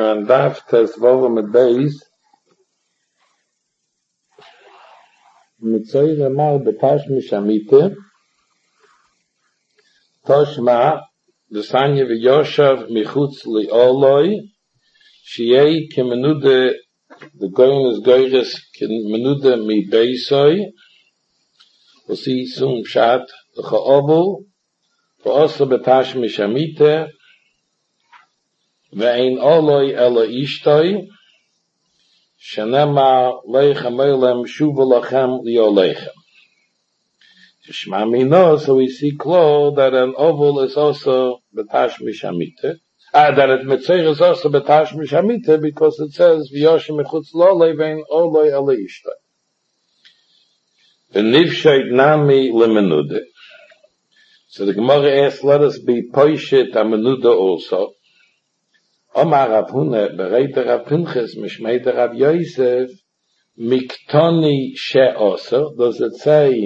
and Daf Tesvav mit Beis Mitzoyre mal betash mishamite Toshma Desanye v'yoshav michutz li'oloi Shiei kemenude the goyin is goyres kemenude mi beisoi V'si sum pshat l'cha'ovu V'osa betash mishamite Ve'ein oloi ela ishtoi Shanema leichem elem shuva lachem liolechem. Shema mino, so we see clear that an oval is also betash mishamite. That it mitzeir is also betash mishamite because it says v'yoshem mechutz lolei ve'ein oloi ela ishtoi. V'nivsheit nami lemenude. So the Gemara asks, let us be poishet amenuda also. Omar Rav Huna bereiter Rav Pinchas mishmeiter Rav Yosef miktoni she'oser. Does it say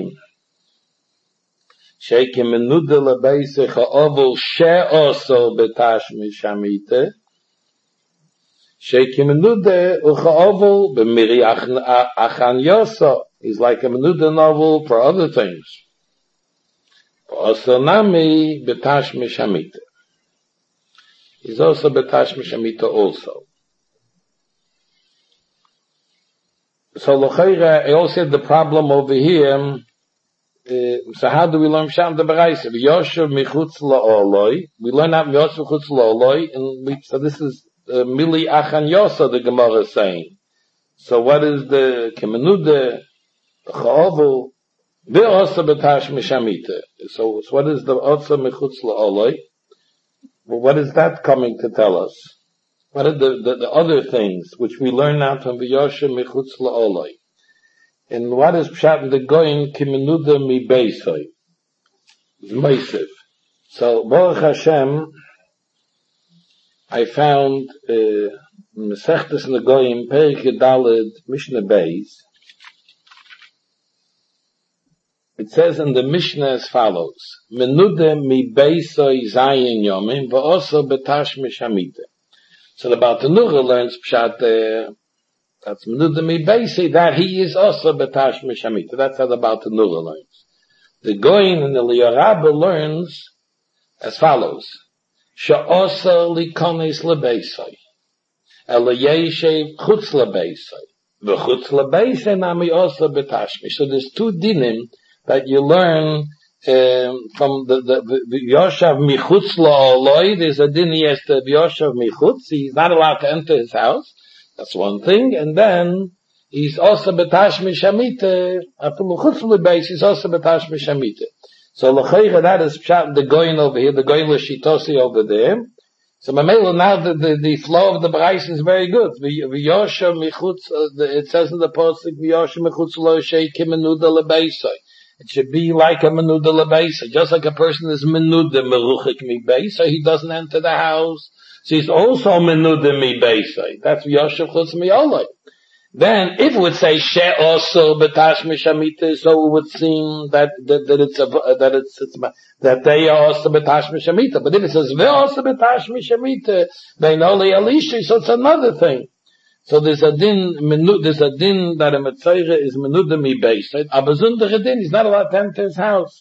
sheike menuda lebeise cha'ovel she'oser betash mishamite sheike menuda u'cha'ovel b'miri achan yoser is like a menuda novel for other things. Oser nami betash mishamite is also betash mishamita also. So l'chayra, I also had the problem over here. So how do we learn Sham the Baraisa? V'yoshev michutz la'oloi. We learn out v'yoshev michutz la'oloi, and so this is mili achan yosa, the Gemara is saying. So what is the kemenude, the cha'ovu, v'osa betash mishamita? So what is the osa michutz la'oloi? Well, what is that coming to tell us? What are the other things which we learn now from V'yoshem Michutz La'oloi? And what is Pshat in the Goyin Kimenuda Mi Beisoi? Meisiv. So, Baruch Hashem, I found Mesechtes in the Goyim, Perik Yedalid, Mishnah Beis. It says in the Mishnah as follows: Menude mi beisoi zayin yomim v'oso betash mishamite. So the Baal Tenucha learns pshat that's menude mi beisoi that he is also betash mishamite. That's how the Baal Tenucha learns. The Goyin and the Liyorabba learns as follows: She'osa likonis lebeisoi, eliyeshev chutz lebeisoi, v'chutz lebeisoi nami osa betash. So there's two dinim that you learn from the Yoshav Michutz La'oloi. There's a din yes to Yoshav Michutz. He's not allowed to enter his house. That's one thing. And then he's also betash mishamite. After Michutz L'beis, he's also betash mishamite. So l'chaycha, that is pshat the goyin over here, the goyin l'shitosi over there. So Mamela, now the flow of the Brais is very good. V'yoshav Michutz, it says in the posuk V'yoshav Michutz Lo Shei Kimenuda L'beisoi. It should be like a menuda lebeisa, just like a person is menuda meruchik mi beisa, he doesn't enter the house. So he's also menuda mi beisa. That's Yoshev chutz mi oloi. Then, if it would say she also betash mishamite, so it would seem that they are also betash mishamite. But if it says ve also betash mishamite, they know le alishi, so it's another thing. So there's a din that a Metzayre is menuda mi beis. A besondere din, he's not allowed to enter his house.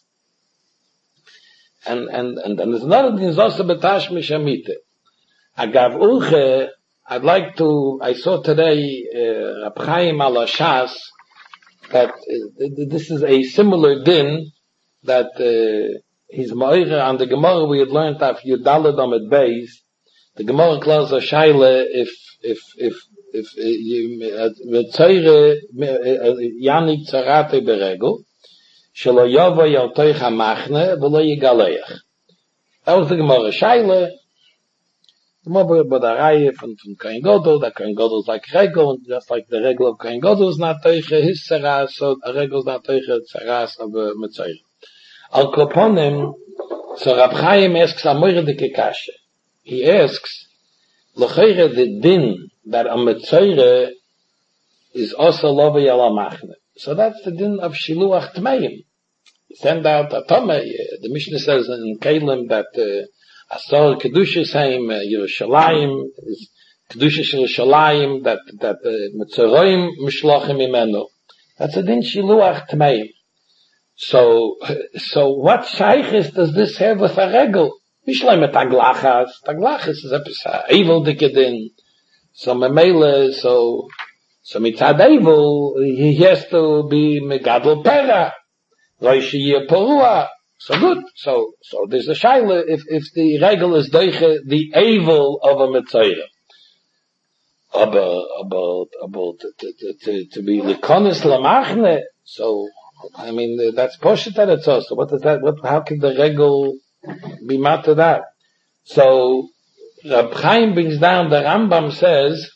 And there's another din, is also betash mishamite. Agav uche, I saw today, Rab Chaim ala Shas, that this is a similar din, that he's ma'ire on the Gemara we had learned of Yudalad Amid Beis. The Gemara closes a shaila if Metzayre Yanik Tzarate Beregel Shelo Yova Yaltoich HaMachne V'lo Yigaleach. That was the Gemara shaila. The Gemara about the Raya from Kohen Gadol, that Kohen Gadol is like Regel, and just like the Regel of Kohen Gadol is not Teiche his Tzaras, so a Regel is not Teiche Tzaras of Metzayre. Al Koponim, so Rab Chaim asks Amoyre de Kekashe. He asks, L'chayre the din that a Metzayre is also Lovei ala Machne. So that's the din of Shiluach Tmeim. Send out a Tomei. The Mishnah says in Kalim that Asar Kedushas Haim Yerushalayim is Kedusha shel Shalayim, that Mitzoraim Mishlochim Imenu. That's a din Shiluach Tmeim. So what shaykhis does this have with a regel? Mishleim taglachas. Taglachas is a evil dikadin. So memele, so mitzad evil, he has to be megadol pera. Roishi porua. So good. So there's a shaila if the regel is deiche the evil of a mitzayra. About to be likonis lamachne. So I mean that's poshet that it's also. What is that? How can the regel be mad to that? So Rab Chaim brings down, the Rambam says,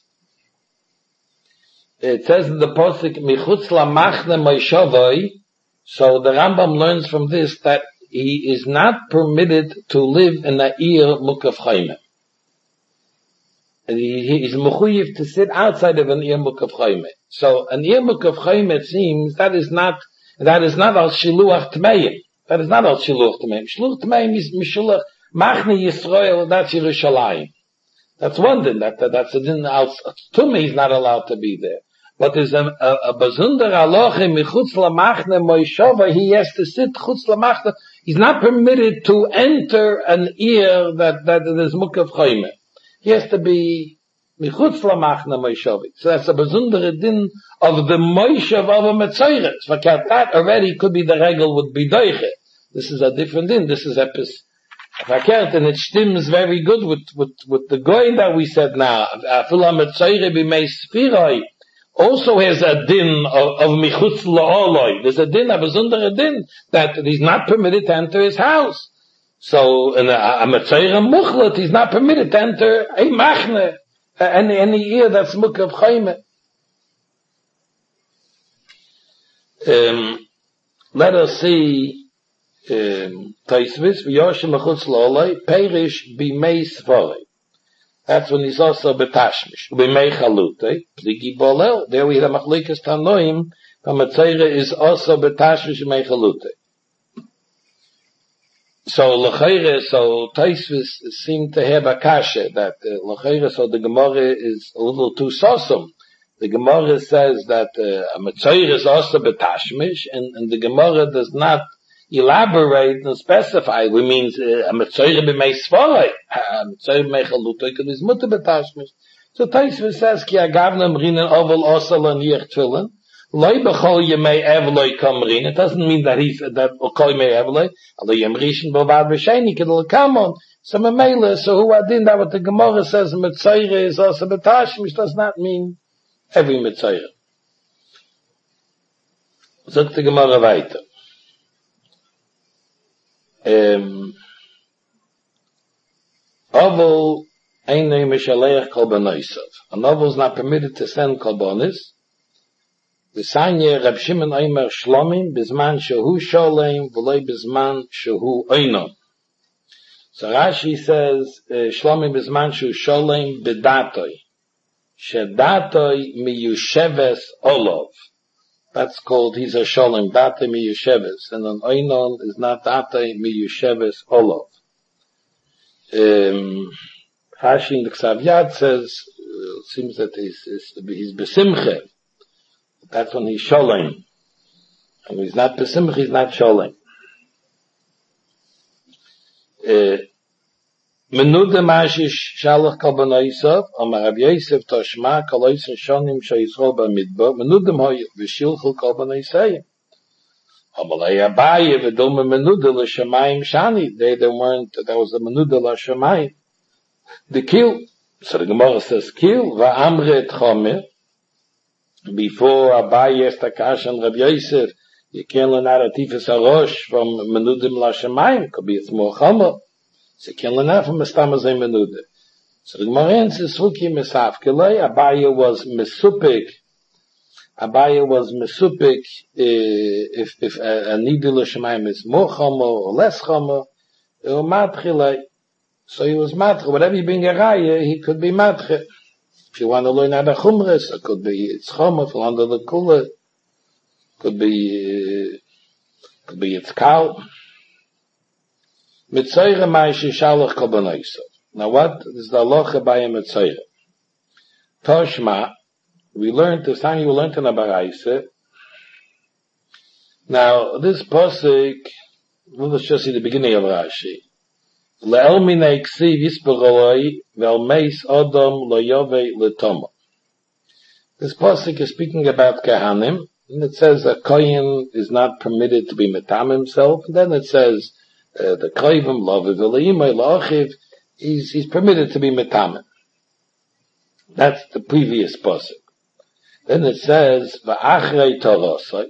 it says in the posuk michutz lamachne moishavoi. So the Rambam learns from this that he is not permitted to live in a ir mukav chayme. And he is mechuyev to sit outside of an ir mukav chayme. So an ir mukav chayme, it seems, that is not al shiluach tmeim. That is not al shiluach tmeim. Shiluach tmeim is mishulach machne Yisrael, that's Yerushalayim. That's one din. That's a din. Tumah is not allowed to be there. But there's a bazunder aloche michutz lamachne moishova. He has to sit chutz lamachne. He's not permitted to enter an ear that is mukav chayme. He has to be michutz lamachne moishova. So that's a bazunder din of the moishav of a metzayres. That already could be the regel would be doiche. This is a different din. This is epis. And it stems very good with the goy that we said now. Also has a din of michutz la'oloi. There's a din, a besondere din, that he's not permitted to enter his house. So, in a metzayre muchlet, he's not permitted to enter a machne, any ear that's mukav chayme. Let us see, Taisvis, v'yoshim mechutz la'oloi, perish b'mei svorei. That's when he's also betashmish. B'mei chalute, pligi bolel. There we have a machlikas tanoim, Metzayre is also betashmish b'mei chalute. So Taisvis seemed to have a kasha, that l'chayre, so the Gemara is a little too sosum. The Gemara says that a Metzayre is also betashmish, and the Gemara does not elaborate and specify. We means a metzayre b'mei svorei, a metzayre b'mei chalutoi, because it's mutter betashmish. So Taisvis says ki agavna mrinen oval osel and yech tefillin loy b'chol yemei evloi kamrin. It doesn't mean that kol yemei evloi alo yem rishon bovad v'sheni kedol kamon. So memela, so who adin that what the Gemara says metzayre is also betashmish does not mean every metzayre. Sagt the Gemara weiter. Oval ain't no mishaleach kolbanoisav. An oval is not permitted to send kolbonis. V'sanye Reb Shimon Omer Shlomim bizman shehu sholem v'loi bizman shehu oinon. So Rashi says Shlomim bizman shehu sholem bedatoi. Shedatoi miyusheves olov. That's called, he's a sholem, date mi yesheves. And an oinon is not date mi yesheves olov. Rashi in the Ksav Yad says, seems that he's besimche. That's when he's sholem. And he's not besimche, he's not sholem. Menude mashish shalach kol b'noisav, Amar Rav Yosef toshma kol oisin shonim she'yisrol b'midbar, menudem hoy v'shilchul kol b'noisayim. Amalei Abaye v'dome menude l'shamayim shani. There weren't, that was the menude l'shamayim. The kill. So the Gemara says kill, v'amre et chomer. Before Abaye estakash and Rav Yosef, you can't learn out a tifus harosh from menudem l'shamayim. Could be it's more chomer. So can learn out from Mestamazay Menude. So the Gemara answers, Suki Mesafkelei, Abaye was mesupik. Abaye was mesupik, if a nidul Shemayim is more chomer or less chomer, or matchilei. So he was match. Whatever you bring a raya, he could be match. If you want to learn out a chumres, it could be it's chomer, for under the kula, could be it's cow. Metzayre ma'ishe shalach kol b'noisav. Now what is the halacha by a metzayre? Toshma, we learned, this time you learned in a Baraisa. Now, this pasuk, let's just see the beginning of Rashi. Le'el minei ksiv yisperoloi, ve'el meis odom lo yovei l'tomo. This pasuk is speaking about Kehanim, and it says a Kohen is not permitted to be metam himself, and then it says, the Koivim, Loviv, Elohimai, La'achiv, he's permitted to be metam. That's the previous pasuk. Then it says, va'achrei torosai.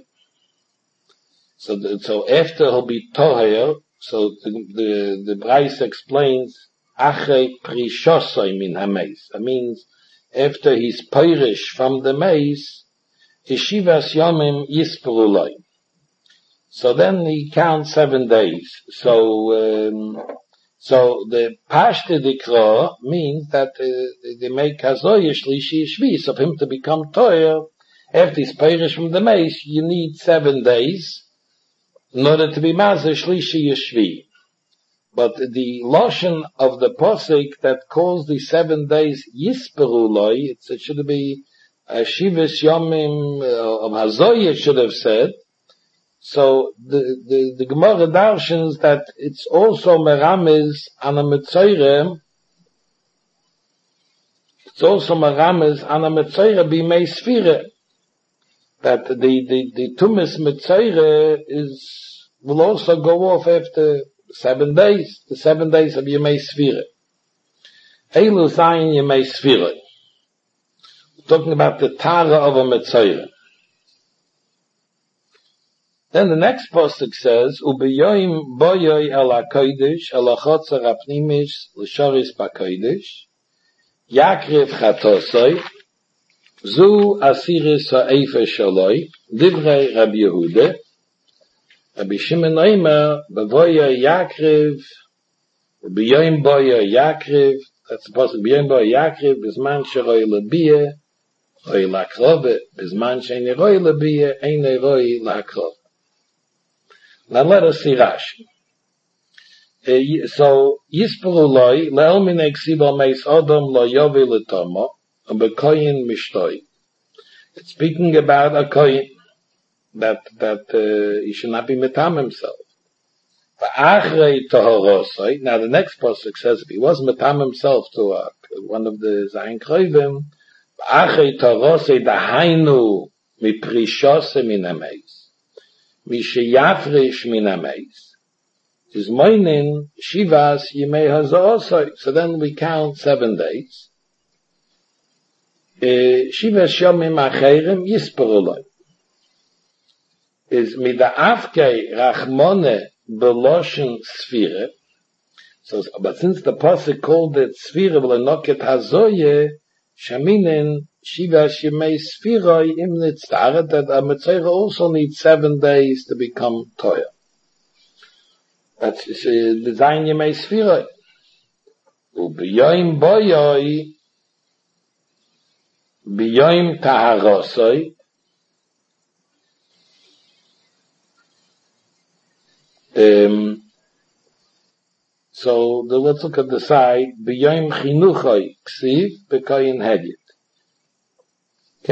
So after he'll be toher, so the Braisa explains, achrei prishosai min hameis. That means, after he's peirish from the maze, Yeshivas Yomim Yisperuloi. So then he counts 7 days. So the Pashte Dikra means that they make Hazoy Shlishi Shvi. So for him to become Toyer, after he's perished from the maze, you need 7 days in order to be Mazah Shlishi Shvi. But the lotion of the posik that calls the 7 days Yisperuloi, it should be Shivas Yomim of Hazoy, it should have said. So the Gemara darshans that it's also Meramis on a Metzoire. It's also Meramis on a Metzoire b'mei Sfire. That the Tumis Metzoire will also go off after 7 days. The 7 days of Yemei Sfire. Eilu Zayin Yemei Sfire. Talking about the Tara of a Metzoire. Then the next pasuk says, "Ubeyoim boyoy el hakodesh el hachotzer hapnimish l'shoris b'kodesh yakrev chatosoi zu asiris ha'efer shaloi divrei Rabbi Yehuda Rabbi Shimon Omer bevoyoy yakrev ubeyoim boyoy yakrev." That's the pasuk. Ubeyoim boyoy yakrev bizman sheroi lebiyah roi lakrove bizman she'enei roi lebiyah einei roi lakrove. Now let us see Rashi. So, Yisperuloi, le'el minei ksiv al meis odom lo yovi l'tomo, and bekoyin mishtoi. It's speaking about a koyin, that he should not be metam himself. V'achrei tohorosoi, now the next pasuk says, if he was metam himself to one of the Zayin Kroivim, v'achrei tohorosoi dahainu miprishose min hameis. Mishayafresh min hameis is moinin shivas yimei hazoosoi. So then we count 7 days. Shivas yomim acherim yisperuloi is mida'afkei rachmone beloshen sfire. So, but since the pasuk called it sfire v'lenoket hazoye shaminin Shivas Yemei Sfiroi im Nitztaret, that a Metzoire also needs 7 days to become Toya. That's the Zayin Yemei Sfiroi. U'biyoim boyoi, biyoim taharosoi, so let's look at the side, biyoim chinuchoi, ksiv, bekoyin hedyet. So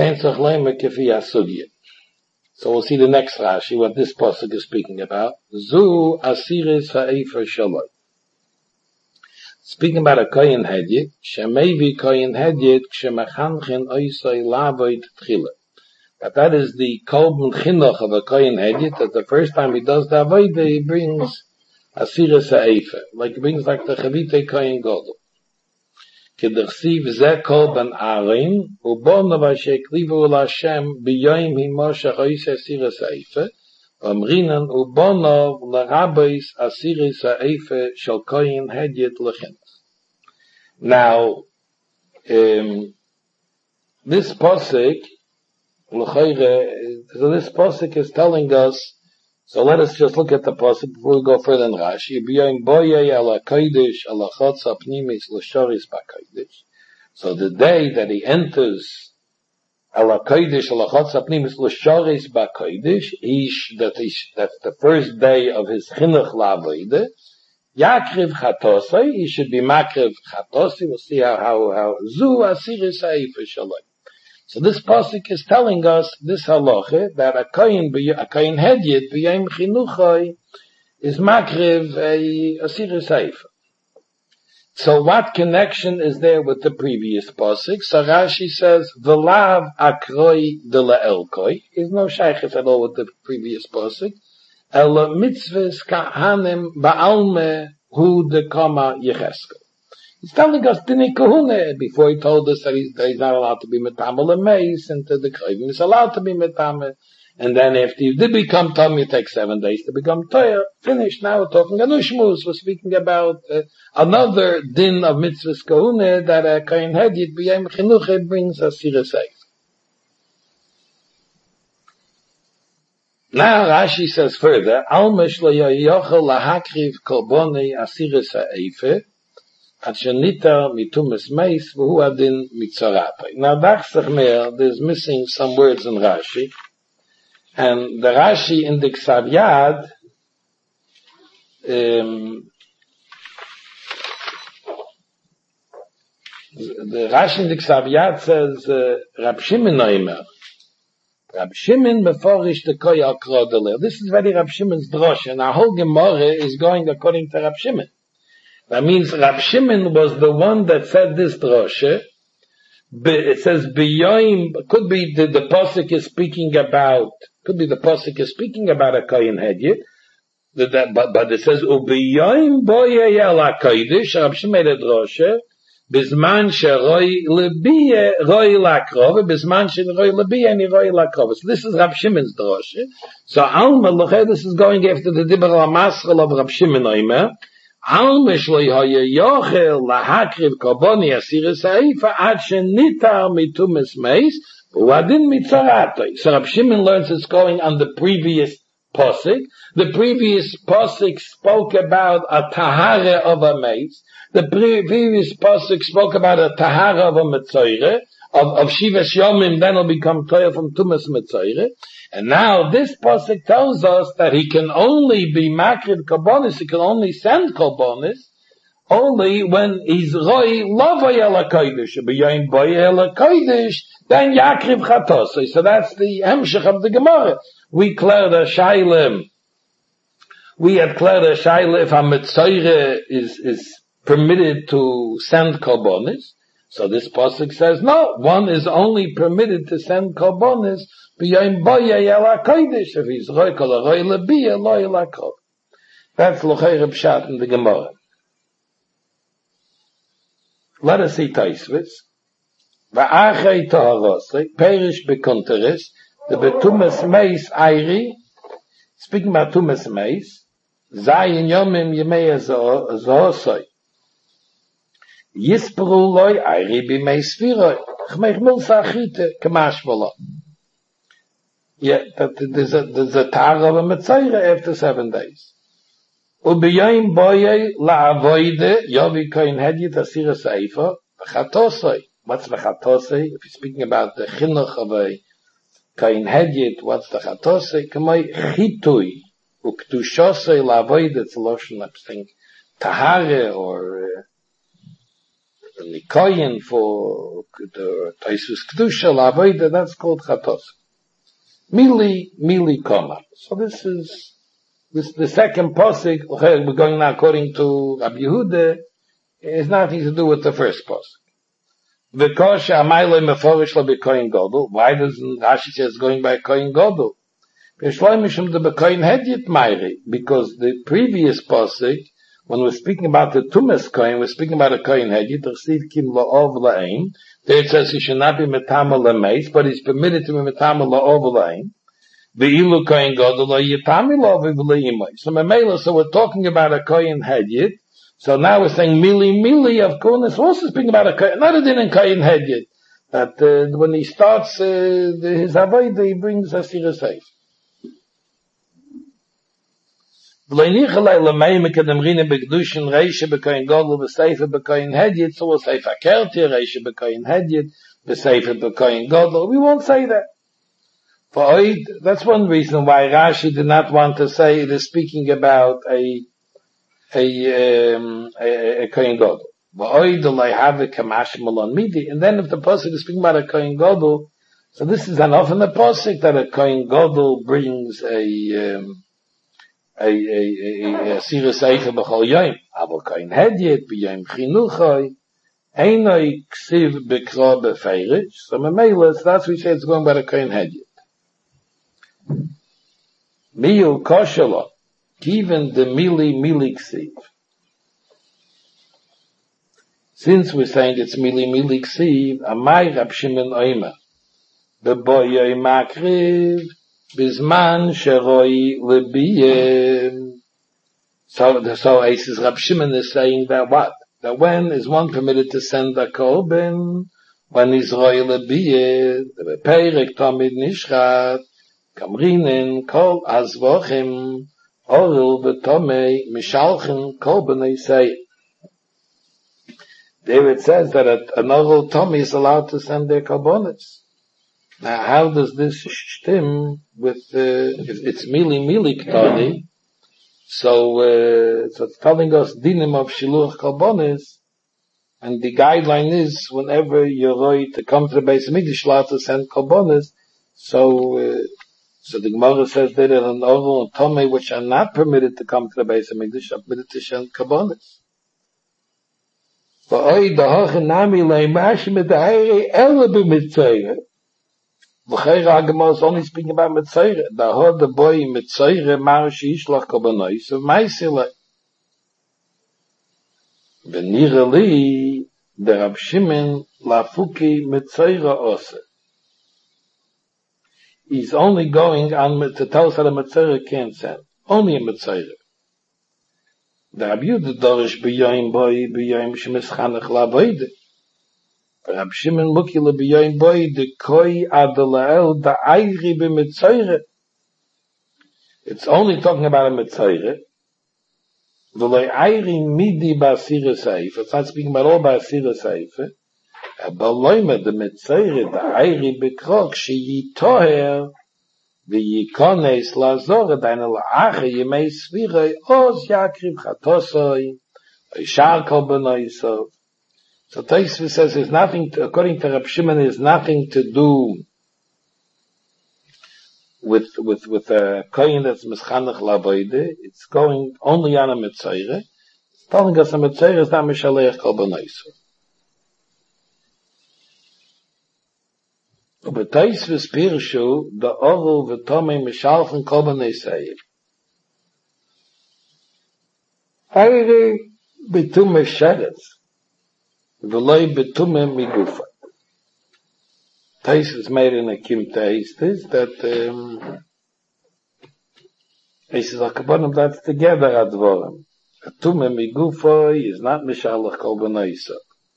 we'll see the next Rashi, what this pasuk is speaking about. Zu asiris ha'efer shaloi. Speaking about a koyin hedyet, shemevi koyin hedyet, kshemachanchen oisoi lavoid tchila. That is the kolben chinuch of a koyin hedyet, that the first time he does the avodah, he brings asiris ha'efer. Like he brings like the chavite koyin godel. K'dersiv ze kol ben arim, u'bono v'sheklivu l'Hashem b'yoyim himoshach ois asiris ha'efer, v'amrinan u'bono l'rabbis asiris ha'efer shel koyin hedyet l'chinas. Now, this pasuk, so this pasuk is telling us, so let us just look at the pasuk before we go further in Rashi. B'yoyim boyei ala kodesh ala chotza pnimis l'shoris b'kodesh. So the day that he enters ala kodesh ala chotza pnimis l'shoris b'kodesh, that's the first day of his chinuch la'avodah. Yakriv Chatosai, he should be Makriv Chatosi. We'll see how Zu Asiris Haifa Shalom. So this pasuk is telling us this halacha that a kohen hedyet b'yom chinuchai is makriv a Asiris Haifa. So what connection is there with the previous pasuk? So Rashi says, V'lav akroi de la'elkoi. Is no shaykhis at all with the previous pasuk. El mitzvahs kahanim ba'alme hu de kama yecheskel. He's telling us Dini Kahune before he told us that he's not allowed to be metamel and mace, and to the Kravim is allowed to be metamel. And then after you did become Tom, you take 7 days to become Toyer. Finished. Now we're talking Anushmus. We're speaking about another din of mitzvahs Kahune that a Kohen Hedyet b'yom chinuch brings us here safe. Now Rashi says further, Al meshlo yochel lahakriv korbonei asiris ha'efe Achanita mitumes meis v'hu adin mitzarapai. Now there's missing some words in Rashi, and the Rashi in the Ksav Yad, the Rashi in the Ksav Yad says Rab Shimon Noimer. Rab Shimon meforish the koy al krodeler. This is very Rab Shimon's drosha, and our whole Gemara is going according to Rab Shimon. That means Rab Shimon was the one that said this drosha. It says b'yoim, could be the pasuk is speaking about a kohen hedyet, but it says u'b'yoim boye el hakodesh. Rab Shimon made a drosha bizman sheroi lebiye roi lakrov, bizman sheroi lebiye ani roi lakrov. So this is Rab Shimon's drosha. So Alma Loche, this is going after the Dibur HaMaschal of Rab Shimon Oimer. Al mishlo yochel lahakriv karboni asiris haifa ad shenitar mitumes meis uadin mitzaratoi. So Rab Shimon learns it's going on the previous pasuk. The previous pasuk spoke about a tahara of a meis. The previous pasuk spoke about a tahara of a mitzaire, of Shivas Yomim, then will become Toyer from Tumas Mitzaire. And now this pasuk tells us that he can only be Makriv Karbonis, he can only send Karbonis, only when he's Roi Lavay El HaKodesh, B'yoyin Boy El HaKodesh, then Yakriv Chatosai. So that's the Hemshech of the Gemara. We had cleared a Shaila if a Mitzaire is permitted to send Karbonis. So this pasuk says, no, one is only permitted to send karbonis b'yom boyei el hakodesh, if he's roi kol roi lebiya lo el hakrov. That's lochei Reb Shat in the Gemara. Let us see Taisvis. Va'achei toharosei, perish bekunteres, the betumes meis airi, speaking about tumes meis, zayin yomim yemei azosoi. Yispru loy ayri b'mei sfiroi. Chmeich milsa achite k'mashvala. Yeah, there's a tar of a Mitzaire after 7 days. U'b'yoyim boyei la'avoide yovi koyin hedyet asiras haifa v'chatosoi. What's v'chatosoi? If you're speaking about the chinuch of a koyin hedyet, what's the chatosoi? K'moi chitui u'ktushosoi la'avoide. It's a lotion, I think, tahare or Nikoyin for the Taisus Kedusha Lavoida, that's called Chatos. Mili Koma. So this is the second pasuk. We're going now according to Rabbi Yehuda. It has nothing to do with the first pasuk. V'kosha Amayloi Meforish Lo B'Koyin Godel. Why doesn't Rashi say it's going by Koyin Godel? V'shloi Mishum De B'Koyin Hedyet Mayri. Because the previous pasuk, when we're speaking about the Tumas Kohen, we're speaking about a Kohen Hedyet, Resiv Kim La'ov La'im. There it says he should not be Metama La'meis, but he's permitted to be Metama La'ov La'im. Ve'ilu Kohen Godel La'yitami La'ov La'imai. So we're talking about a Kohen Hedyet. So now we're saying Mili of Kohenis. We're also speaking about a Kohen, another din in Kohen Hedyet. That, when he starts, his Avodah, he brings Asiras Haifa. So we'll say we won't say that. For Oid, that's one reason why Rashi did not want to say it is speaking about a a Kohen Gadol. And then if the Pasuk is speaking about a Kohen Gadol, so this is an often a Pasuk that a Kohen Gadol brings a Sirus Eifer B'chol Yom. Avo Kohen Hedyet B'yom Chinuchoi Einoi Ksiv B'kro B'feirish. So Memela, that's we say it's going by the Kohen Hedyet. Miyu Koshelo Given the Mili Ksiv. Since we're saying it's Mili Ksiv, Amai Rab Shimon Oima B'boyoy Makriv Bizman Sheroi Lebiyem. So Eises Rab Shimon is saying that what? That when is one permitted to send a korban? When is Roi Lebiyem, the Perek Tomid Nishrat, Kamrinen, Kol Azvochim, Oril B'tomei, Mishalchen, Korban Eisei. There it says that an oral tummy is allowed to send their korbanos. Now, how does this stem with if it's mili ktani? So it's telling us dinim of shiluch korbanos, and the guideline is whenever you're right to come to the Beis Hamikdash, allowed to send korbanos. So the Gemara says that an oral and tummy which are not permitted to come to the Beis Hamikdash are permitted to send korbanos. V'oi dahochen nami leimash medahiri ela b'mitzayre. V'cheira Gemara is only speaking about mitzayre. Dahod the boy mitzayre mar sheishlach korbanos of ma'asile. V'nira li the Rab Shimon lafuki mitzayre ose. He's only going on to tell us that a mitzayre can't send. Only a mitzayre. The Rab Yehuda dorish b'yoyim boi b'yoyim shemischanach la'avoide. Rab Shimon luki le b'yoyim boi de koi adelael da'ayri b'mitzayre. It's only talking about a mitzayre. V'loi ayri midi ba'asira seif. It's not speaking about all ba'asira seif. B'loime de mitzayre da'ayri b'krok sheyitoher v'yikones lazor deine la'ache yemei svirei oz yakriv chatosoi oishar korbanosov. So Tosfos says there's nothing to, according to Rab Shimon, there's nothing to do with a kohen that's mischanach la'avoide. It's going only on a mitzayre. It's telling us a mitzayre is not mishalech korbanosov. But Tosfos pirshu the oral v'tomei mishalchen korbanei seif. Hayre betume sheretz v'loi betume migufa. Tosfos made in a kimta is that he says akabonim that's together advorim. Betume migufa is not mishalech korbanei seif.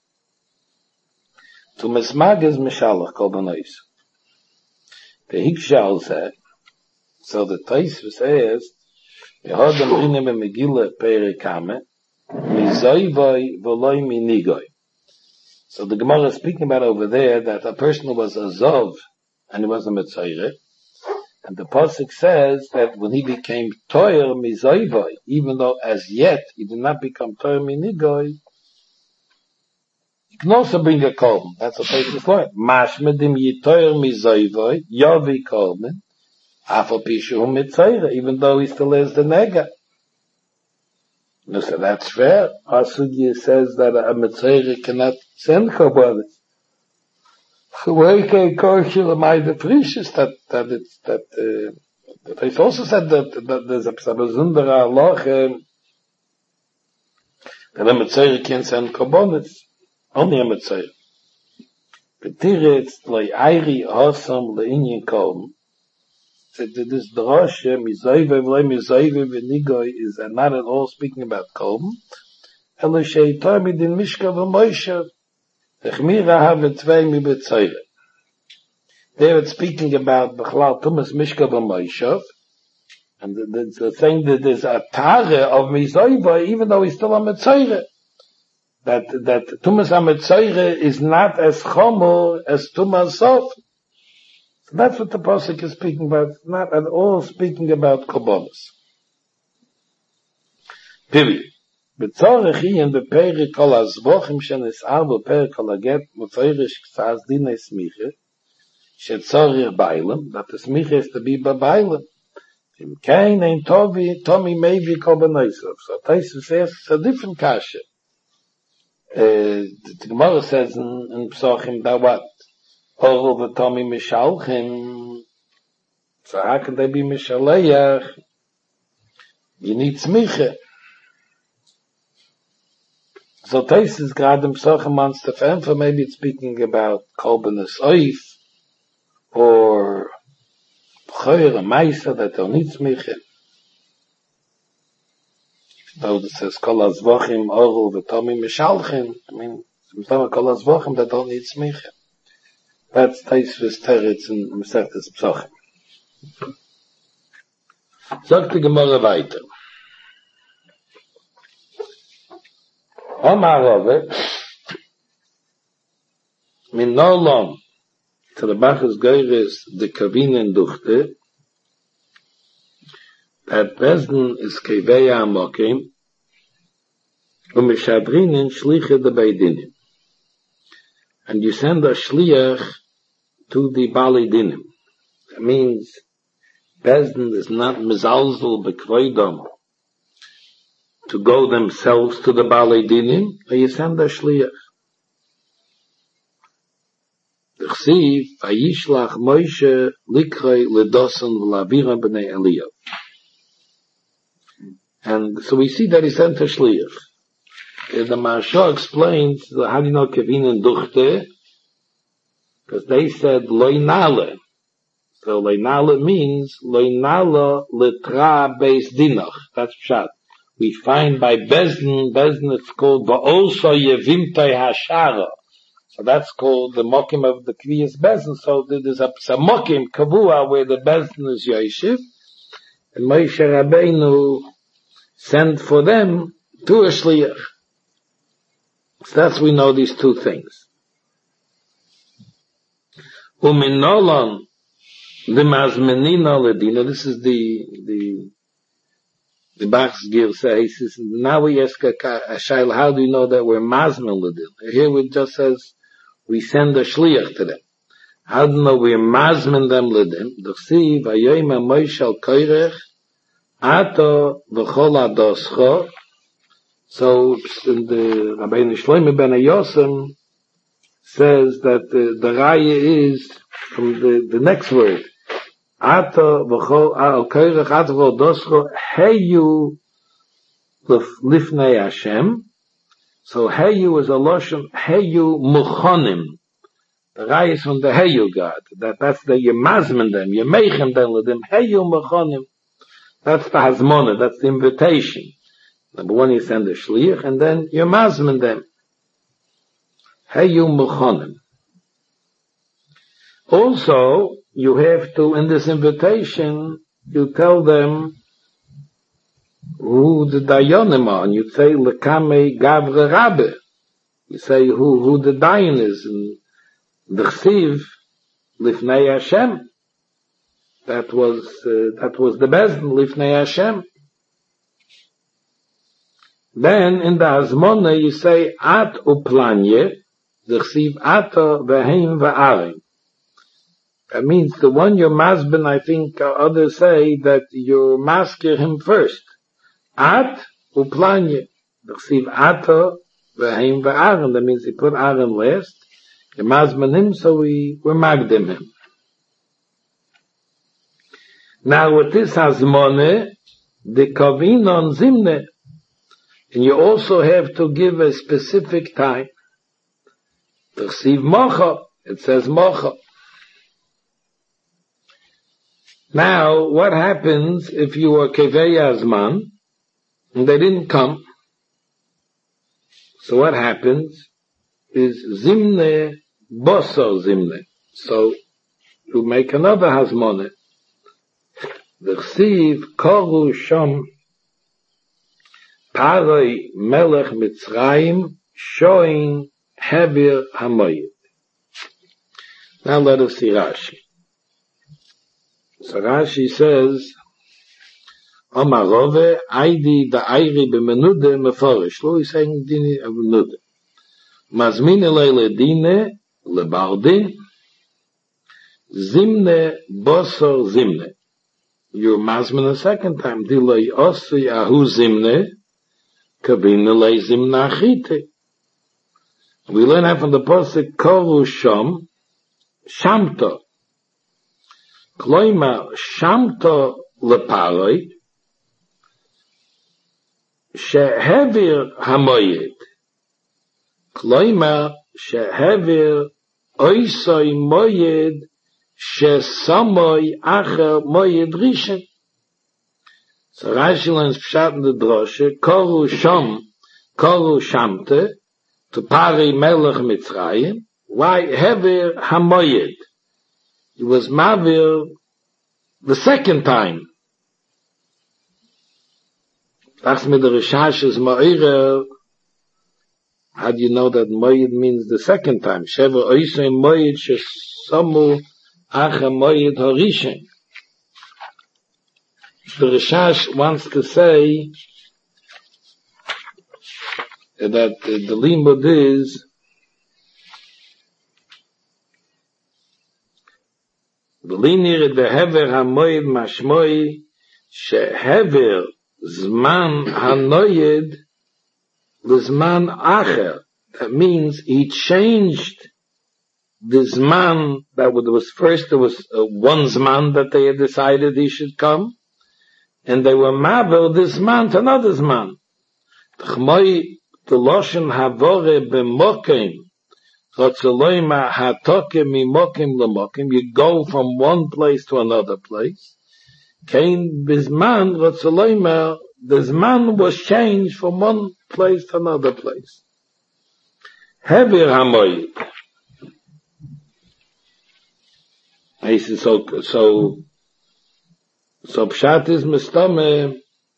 To mesmag is mishalach korbanos. The Hikshal said, so the Tosfos says, Yehodam rinim Megillah perikame, mizoivoi v'loi minigoi. So the Gemara is speaking about over there that a person who was a zov and he was a mitzayre, and the pasuk says that when he became toyer mizoivoi, even though as yet he did not become toyer minigoi, you can also bring a korban. That's what Tosfos learned. Mashmedim yitoyer mizoivoi yovi korban afal pishu mitzayre, even though he still is the nega. No, so that's fair. Our sugya says that a mitzayre cannot send korbanos. So where can kosher amai the precious that it's also said that there's a besondere halacha that a mitzayre can't send korbanos. Only a mitzayre. Petiretz loy ayri hosam leinyin korban. So this droshe mizoive v'loy mizoive v'nigoy is not at all speaking about korban. Elo sheitar midin mishka v'moishav echmira havetvei mi b'tzayre. There it's speaking about b'chlal tumas mishka v'moishav, and the thing that there's a tare of mizoive even though he's still a mitzayre. That Tumas HaMetzayre is not as chomer as Tumas Sof. So that's what the pasuk is speaking about. It's not at all speaking about korbanos. Period. בצורך אין בפרק כל הזבוחים שנסער בפרק כל הגט מוצאירש קצת דיני סמיכה שצורך ביילם, that the smicha is to be בביילם. אם כן, אין תומי מביא כל בנויסוף. So Taisus says it's a different kasha. The Gemara says in Psochim that what? Orel v'tomi mishalchim. So how can they be mishaleach? You need smicha. So Taisus grad in Psochim wants to for maybe it's speaking about kolbenes oif or B'choyer a Maisa that don't need smicha. Though it says kol hazvachim orel v'tomi mishalchim. I mean, sometimes kol hazvachim that don't need smicha. That's Taisus teretz in Masechtas Psochim. Sagt die Gemara weiter. Omar Rove, min nolom, to the Bachas Geires, the Kavinen duchte, that Besden is Keveya Amokim, Umeshadrinin Shliche de Beidinim. And you send a Shliach to the Bali Dinim. That means Besden is not Mizalzel Bekvoidom to go themselves to the Bali Dinim, but you send a Shliach. D'chsiv, Vayishlach Moshe Likrei Ledosan V'Lavira B'nei Eliyav. And so we see that he sent a Shliach. The Maharsha explains, how do you know Kevin Duchte? Because they said Loinale. So Loinale means Loinale Litra Beis Dinach. That's Pshat. We find by Bezin it's called Ba'osa Yevimtai Hashara. So that's called the Mokim of the Kriyas Bezin. So there's a Mokim Kavua where the Bezin is Yeshiv. And Moshe Rabbeinu sent for them to a Shliach. So that's we know these two things. Uminolan the Mazmenina Ledina. This is the Bach's Gil says. Now we ask a Shail, how do you know that we're Mazmen Ledina? Here it just says we send a Shliach to them. How do you know we're Mazmen them Ledin? D'chsiv Vayoyim Moshe al Koirech Ato V'chol Adoscho. So the Rabbeinu Shlomo ben Yosem says that the raya is from the next word. Ata v'chol al koirech ata v'odoscho heyu lifnei Hashem. So heyu is a loshon heyu muchonim. The raya is from the heyu God. That's the yemazmen them, yemechem them with them heyu muchonim. That's the hazmona. That's the invitation. Number one, you send a shliach, and then you mazmen them. Heyu muchonim. Also, you have to, in this invitation, you tell them who the dayanim are, and you say lekame gavre rabbe. You say who the dayan is, and the chsiv lifnei Hashem. That was the Bezdin lifnei Hashem. Then in the Hazmona you say at uplanye, the chsiv ata v'heim v'arim. That means the one you're masben, I think others say that you masker him first. At uplanye, the chsiv ata v'heim v'arim. That means he put arim last. You masben him, so we're magdim him. Now with this Hazmona, the kavin on zimne. And you also have to give a specific time. T'chsiv mocha. It says mocha. Now, what happens if you are kevei azman and they didn't come? So what happens is zimne boso zimne. So you make another hazmone. T'chsiv koru shom Paroi Melech Mitzrayim showing Hebir Hamoyed. Now let us see Rashi. So Rashi says, Omarove, Aidi, the Airi, Bemenude, Meforish. Lo is saying Dini of Menude. Mazmine Leile Dine, Lebardin, Zimne, Bosor, Zimne. You're Mazmin a second time. Dilei Osi, Ahu Zimne, Kavine Le Zimna Achite. We learn that from the Pasuk, Koru Shom, Shamto. Kloima, Shamto Leparoi, Shehevir Hamoyed. Kloima, Shehevir Oisoi Moyed, Shesamoy Acher Moyed Rishon. So Rashi learns Pshat in the Droshe, Koru Shom, Koru Shamte, to Pari Melech Mitzrayim. Why Hever Hamoyed? It was Mavir the second time. That's me the Rishash is Ma'ira. How do you know that Moyed means the second time? Shever Oisei Moyed Shesamu Acha Moyed Horishen. The Rishash wants to say that the limud is the linear the hever hamoyed mashmoi shehever zman hanoyed l'zman acher. That means he changed the zman that was first. There was one zman that they had decided he should come, and they were mavel this zman to another zman. The Loshen Havore b'mokim, Chotzeloima hatoke mimokim l'mokim, you go from one place to another place. Kain bizman, Chotzeloima, the zman was changed from one place to another place. Hevir hamoyed. He says, so Pshat is mistame,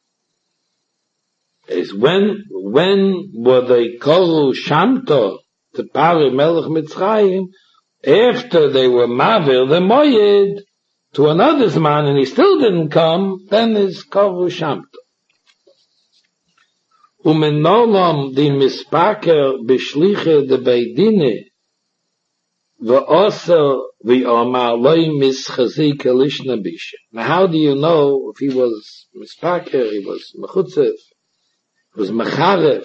is when were they called Shamto to Pari Melech Mitzrayim, after they were Mavir the Moyed to another man and he still didn't come, then is called Shamto. Umenolam di mispaker b'shliche de beidine v'oser v'omar loy mischazik elishna bisha. Now how do you know if he was mispaker, he was mechutzef, was Mecharef.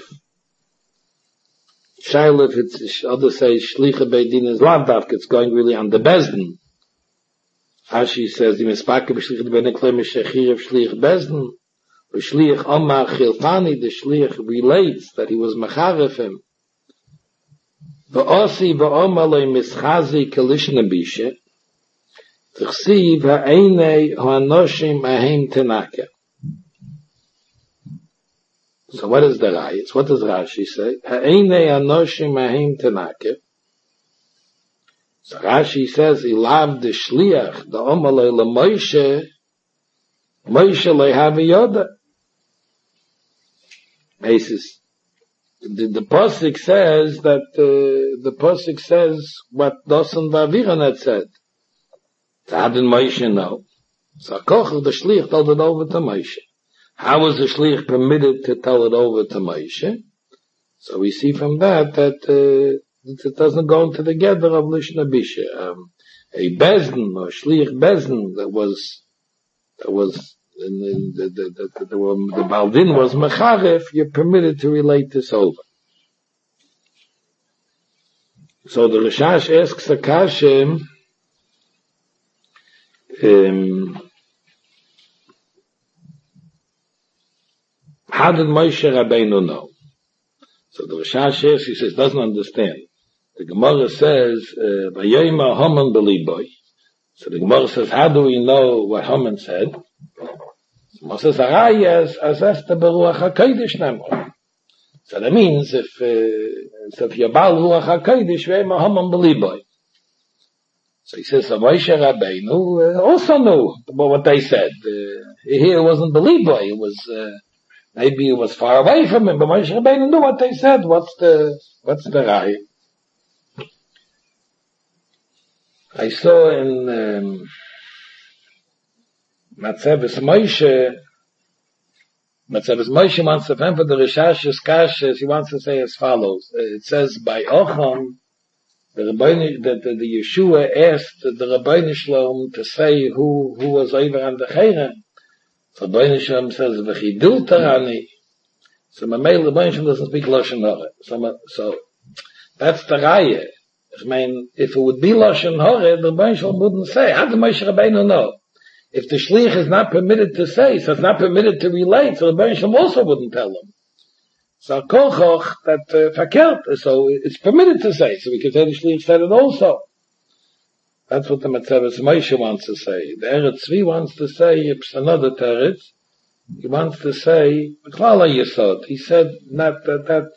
Shaila, if it's, others say, Shlicha Beidin is Lavdavk, it's going really on the Bezdin. Ashi says, the Mispaka B'Shlicha Beidin Klem Shechir Shlich Bezdin, Shlich Omar Chilfani, the Shlich relates that he was Mecharef him. V'osi v'omar le mischazi kalishna bishe, t'chsiv ha'einei ha'anoshim ahem tenaka. So what is the rayas? What does Rashi say? Ha'einei anoshim ahim tenake. So Rashi says, Ilav de shliach, the omalei leMoshe, Moshe lehavi yoda. He says, the Pasuk says that, the Pasuk says what Dosan V'Aviran had said. How did Moshe know? So Koch, the shliach, told it over to Moshe. How was the shliach permitted to tell it over to Moshe? So we see from that it doesn't go into the gather of Lishna Bisha. A bezdin or shliach bezdin that was the baldin was mecharef. You're permitted to relate this over. So the Rishash asks Akashim. How did Moshe Rabbeinu know? So the Rishash says, he says, doesn't understand. The Gemara says, Vayoma Haman beliboy. So the Gemara says, how do we know what Haman said? So Moshe says, Arayas asesta beruach hakodesh nemor. So that means if you're Baal ruach hakodesh, Vayoma Haman beliboy. So he says, so Moshe Rabbeinu also knew what they said. Here it wasn't beliboy, it was, maybe it was far away from him, but Moshe Rabbeinu knew what they said. What's the raya? I saw in Matzeves Moshe Matzavis Moshe wants to for the Rishash's Kashas, he wants to say as follows. It says, by Ocham, the Yeshua asked the Rabbeinu Shalom to say who was over on the Chayrim. So Rabbeinu Shalom says, V'chidul Tarani. So Mamei Rabbeinu Shalom doesn't speak Lashon Hara. So that's the Raya. I mean, if it would be Lashon Hara, the Rabbeinu Shalom wouldn't say. How does Moshe Rabbeinu know? If the Shliach is not permitted to say, so it's not permitted to relate, so the Rabbeinu Shalom also wouldn't tell him. So Kochoch, that Fakert, so it's permitted to say, so we can say the Shliach said it also. That's what the Matzavis Moshe wants to say. The Eretz Tzvi wants to say, it's another Teretz, he wants to say, Klala Yesod, he said that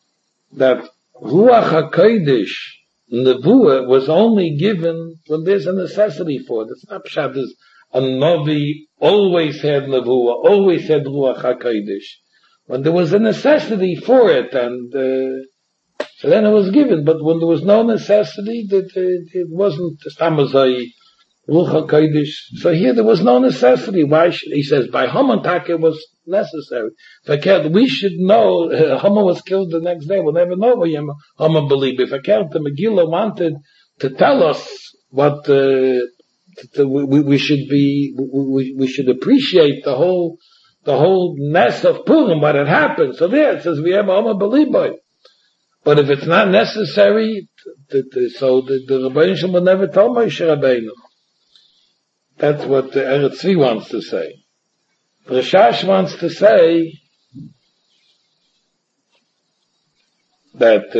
Ruach HaKodesh, Nevuah, was only given when there's a necessity for it. It's not Pshat, there's a Navi always had Nevuah, always had Ruach HaKodesh. When there was a necessity for it, and so then it was given. But when there was no necessity, it wasn't Stamazai, Ruach HaKodesh. So here there was no necessity. Why should, he says, by Haman it was necessary. We should know, Haman was killed the next day. We'll never know what Haman believed. If the Megillah wanted to tell us what, we should appreciate the whole mess of Purim, what had happened. So there it says we have a belief by. But if it's not necessary, so the Rabbeinu Shalom will never tell Moshe Rabbeinu. That's what the Eretz Tzvi wants to say. Rashash wants to say that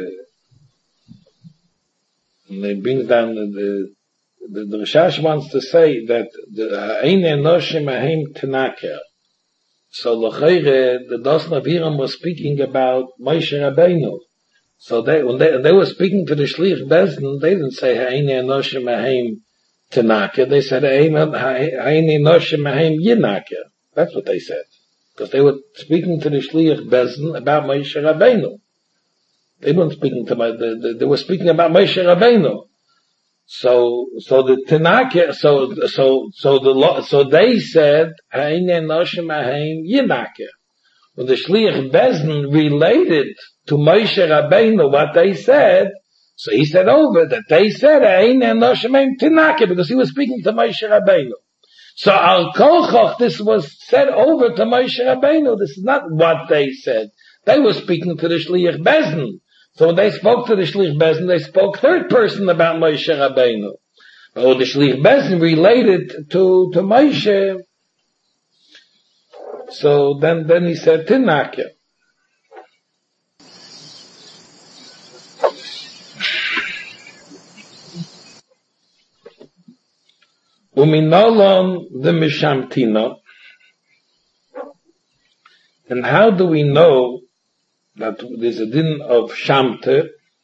and it brings down the Rashash wants to say that the Ein Enoshim Ahem Tenaker. So L'chayre, the Dos Naviram was speaking about Moshe Rabbeinu. So when they were speaking to the Shliach Bezdin, they didn't say Ein Enoshim Ahem Tenaker. They said Ein Enoshim Ahem Yinaker. That's what they said. Because they were speaking to the Shliach Bezdin about Moshe Rabbeinu. They weren't speaking to they were speaking about Moshe Rabbeinu. So the Tanakh, so they said, Haine Noshim Ahem Yinake. When the Shliach Bezdin related to Moshe Rabbeinu what they said, so he said over that they said Haine Noshim Ahem Tanake, because he was speaking to Moshe Rabbeinu. So Al Kolchoch, this was said over to Moshe Rabbeinu. This is not what they said. They were speaking to the Shliach Bezdin. So when they spoke to the Shliach Bezdin, they spoke third person about Moshe Rabbeinu. But when the Shliach Bezdin related to Moshe, so then he said Tinake. Uminolon the Mishamtina. And how do we know that there's a din of Shamte?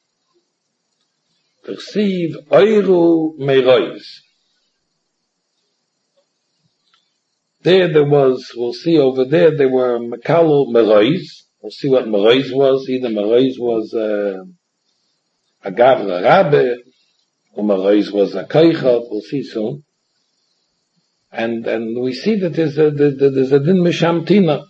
Perceive Oiru Meirois. There was, we'll see over there were Mekalu Meirois. We'll see what Meirois was. Either Meirois was a Gavra Rabbe, or Meirois was a Koichot. We'll see soon. And we see that there's a din Mishamtina.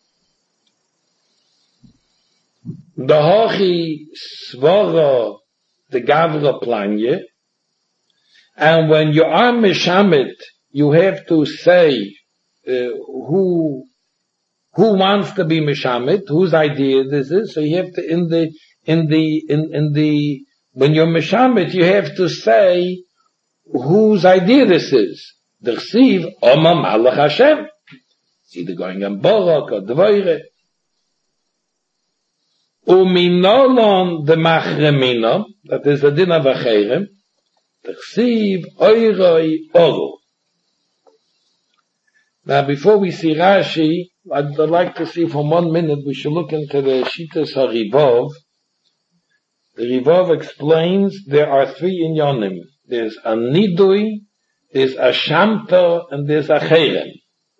The Hochi Svara, the Gavra Planye, and when you are Mishamit, you have to say who wants to be Mishamit, whose idea this is. So you have to when you're Mishamit, you have to say whose idea this is. The Chsiv Oma Malach Hashem. It's either going on Barak or Dvoire. Uminolon the Machremina, that is the din of Acherem, the Chsiv Oiroi Oru. Now before we see Rashi, I'd like to see for 1 minute, we should look into the Shitas HaRivov. The Rivov explains there are 3 inyonim. There's a Nidui, there's a Shamta, and there's a Cherem.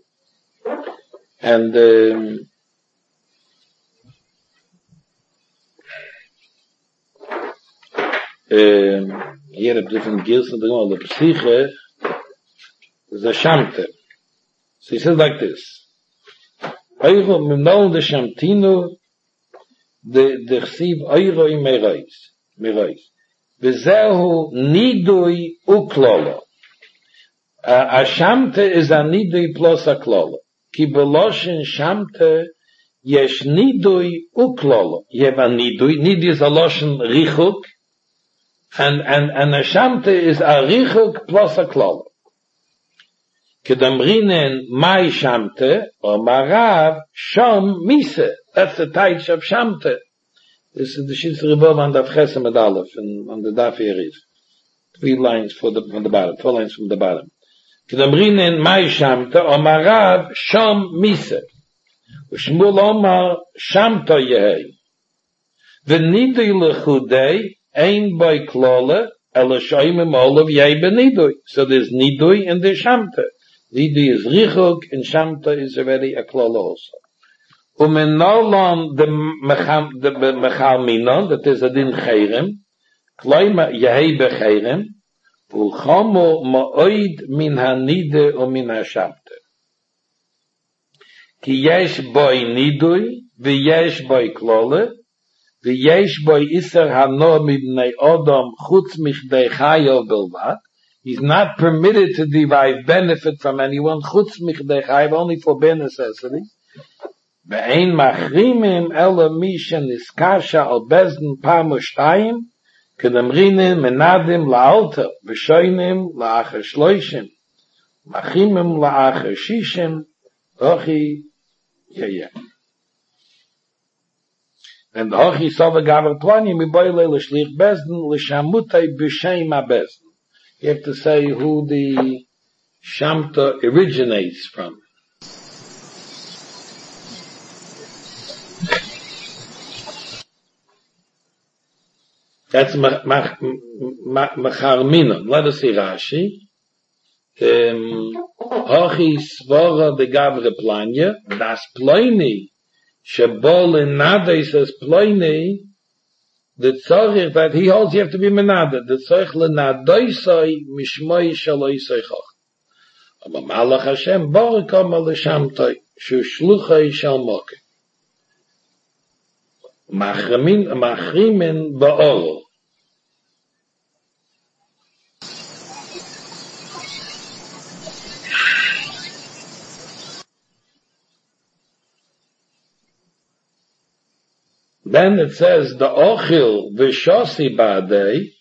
And here a different gills of the Psyche is a Shamte. So he says like this. Euro Minol de Shamtinu de Chsiv Euro in Merois. Bezehu Nidui Uklolo. A Shamte is a Nidui plus a Klolo. Ki Beloshin Shamte Yesh Nidui Uklolo. You have a Nidui is a Loshin Richuk, and a Shamte is a Richuk plus a Klolo. Kedamrinen Mai Shamte, or Marav, Shom Mise. That's the Taich of Shamte. This is the Shitz Rebov on the Chesem and Aleph, and on the Daf Yeriv. 3 lines from the bottom, 4 lines from the bottom. Kedamrinen Mai Shamte, or Marav, Shom Mise. Ushmul Omar Shamto Yehei. V'nidui lechudei, ein boi klole, ela shoymim olav yei benidui. So there's nidui and there's Shamte. Nidui is richuk, and Shamte is already a klole also. Umenolon the mechal minon, that is a din cheirem, kloima yehei becheirem, ulchomo ma'oid min hanide u min ha-Shamte. Ki yesh boi nidui, v'yesh boi klole, v'yesh boi iser hano mibnei odom chutz michdei chayo bilvat. He's not permitted to derive benefit from anyone, chutz michdei chayo, only for bare necessity. Ve'ein machrimim ela mishen iskasha al bezden pamu shtayim, kedamrinin menadim la'alta, v'shoinim la'acher shloishim, machrimim la'acher shishim, ochi. Yeah. And the Hochi Sova Gavar Plani Miboyle L'Shlich Bezdin L'Shamutay B'Shem HaBezdin. You have to say who the Shamta originates from. That's Macharminon. Let us see Rashi. Hochi Svora de Gavre Planya, das Ploini, Shebol in Nade says Ploini, the tzorich that he holds you have to be menade, the tzorich lenadoisoi mishmoi shaloisoi choch. Aber Malach Hashem borikom al Shamtoi, shu shluchoi shal moke. Machrimin ba'oro. Then it says, the ochil v'shosi ba'adei,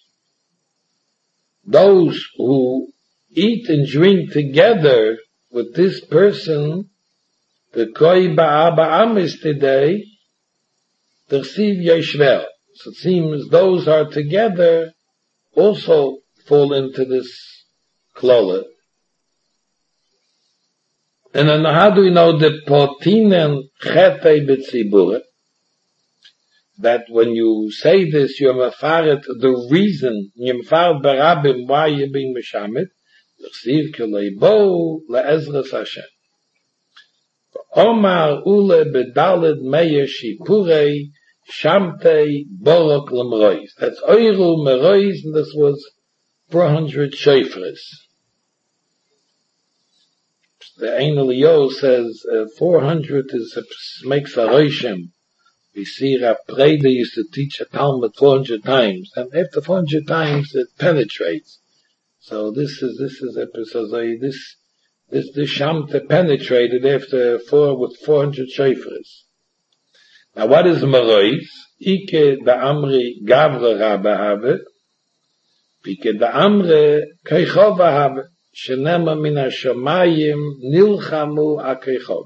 those who eat and drink together with this person, the koi ba'aba amis today, the chsiv yeshvel. So it seems those are together also fall into this klolet. And then how do we know the potinen chetei b'tzibure? That when you say this, you're mefaret the reason, you're mefaret barabim why you're being meshamet. L'chsiv k'leibo le'ezras Hashem. Omar ule bedaled meyer shipurei shamtei borok l'merois. That's oiru merois, and this was 400 shofres. The Ein Eliyahu says 400 makes a roshim. We see Rav Preda used to teach a Talmud 400 times, and after 400 times it penetrates. So this Shamta penetrated after 400 shofres. Now what is Merois? Ike da Amri Gavra Rabba have, Ike da Amri Keichova have, Shenema min ha-shamayim nilchamu ha-keichov.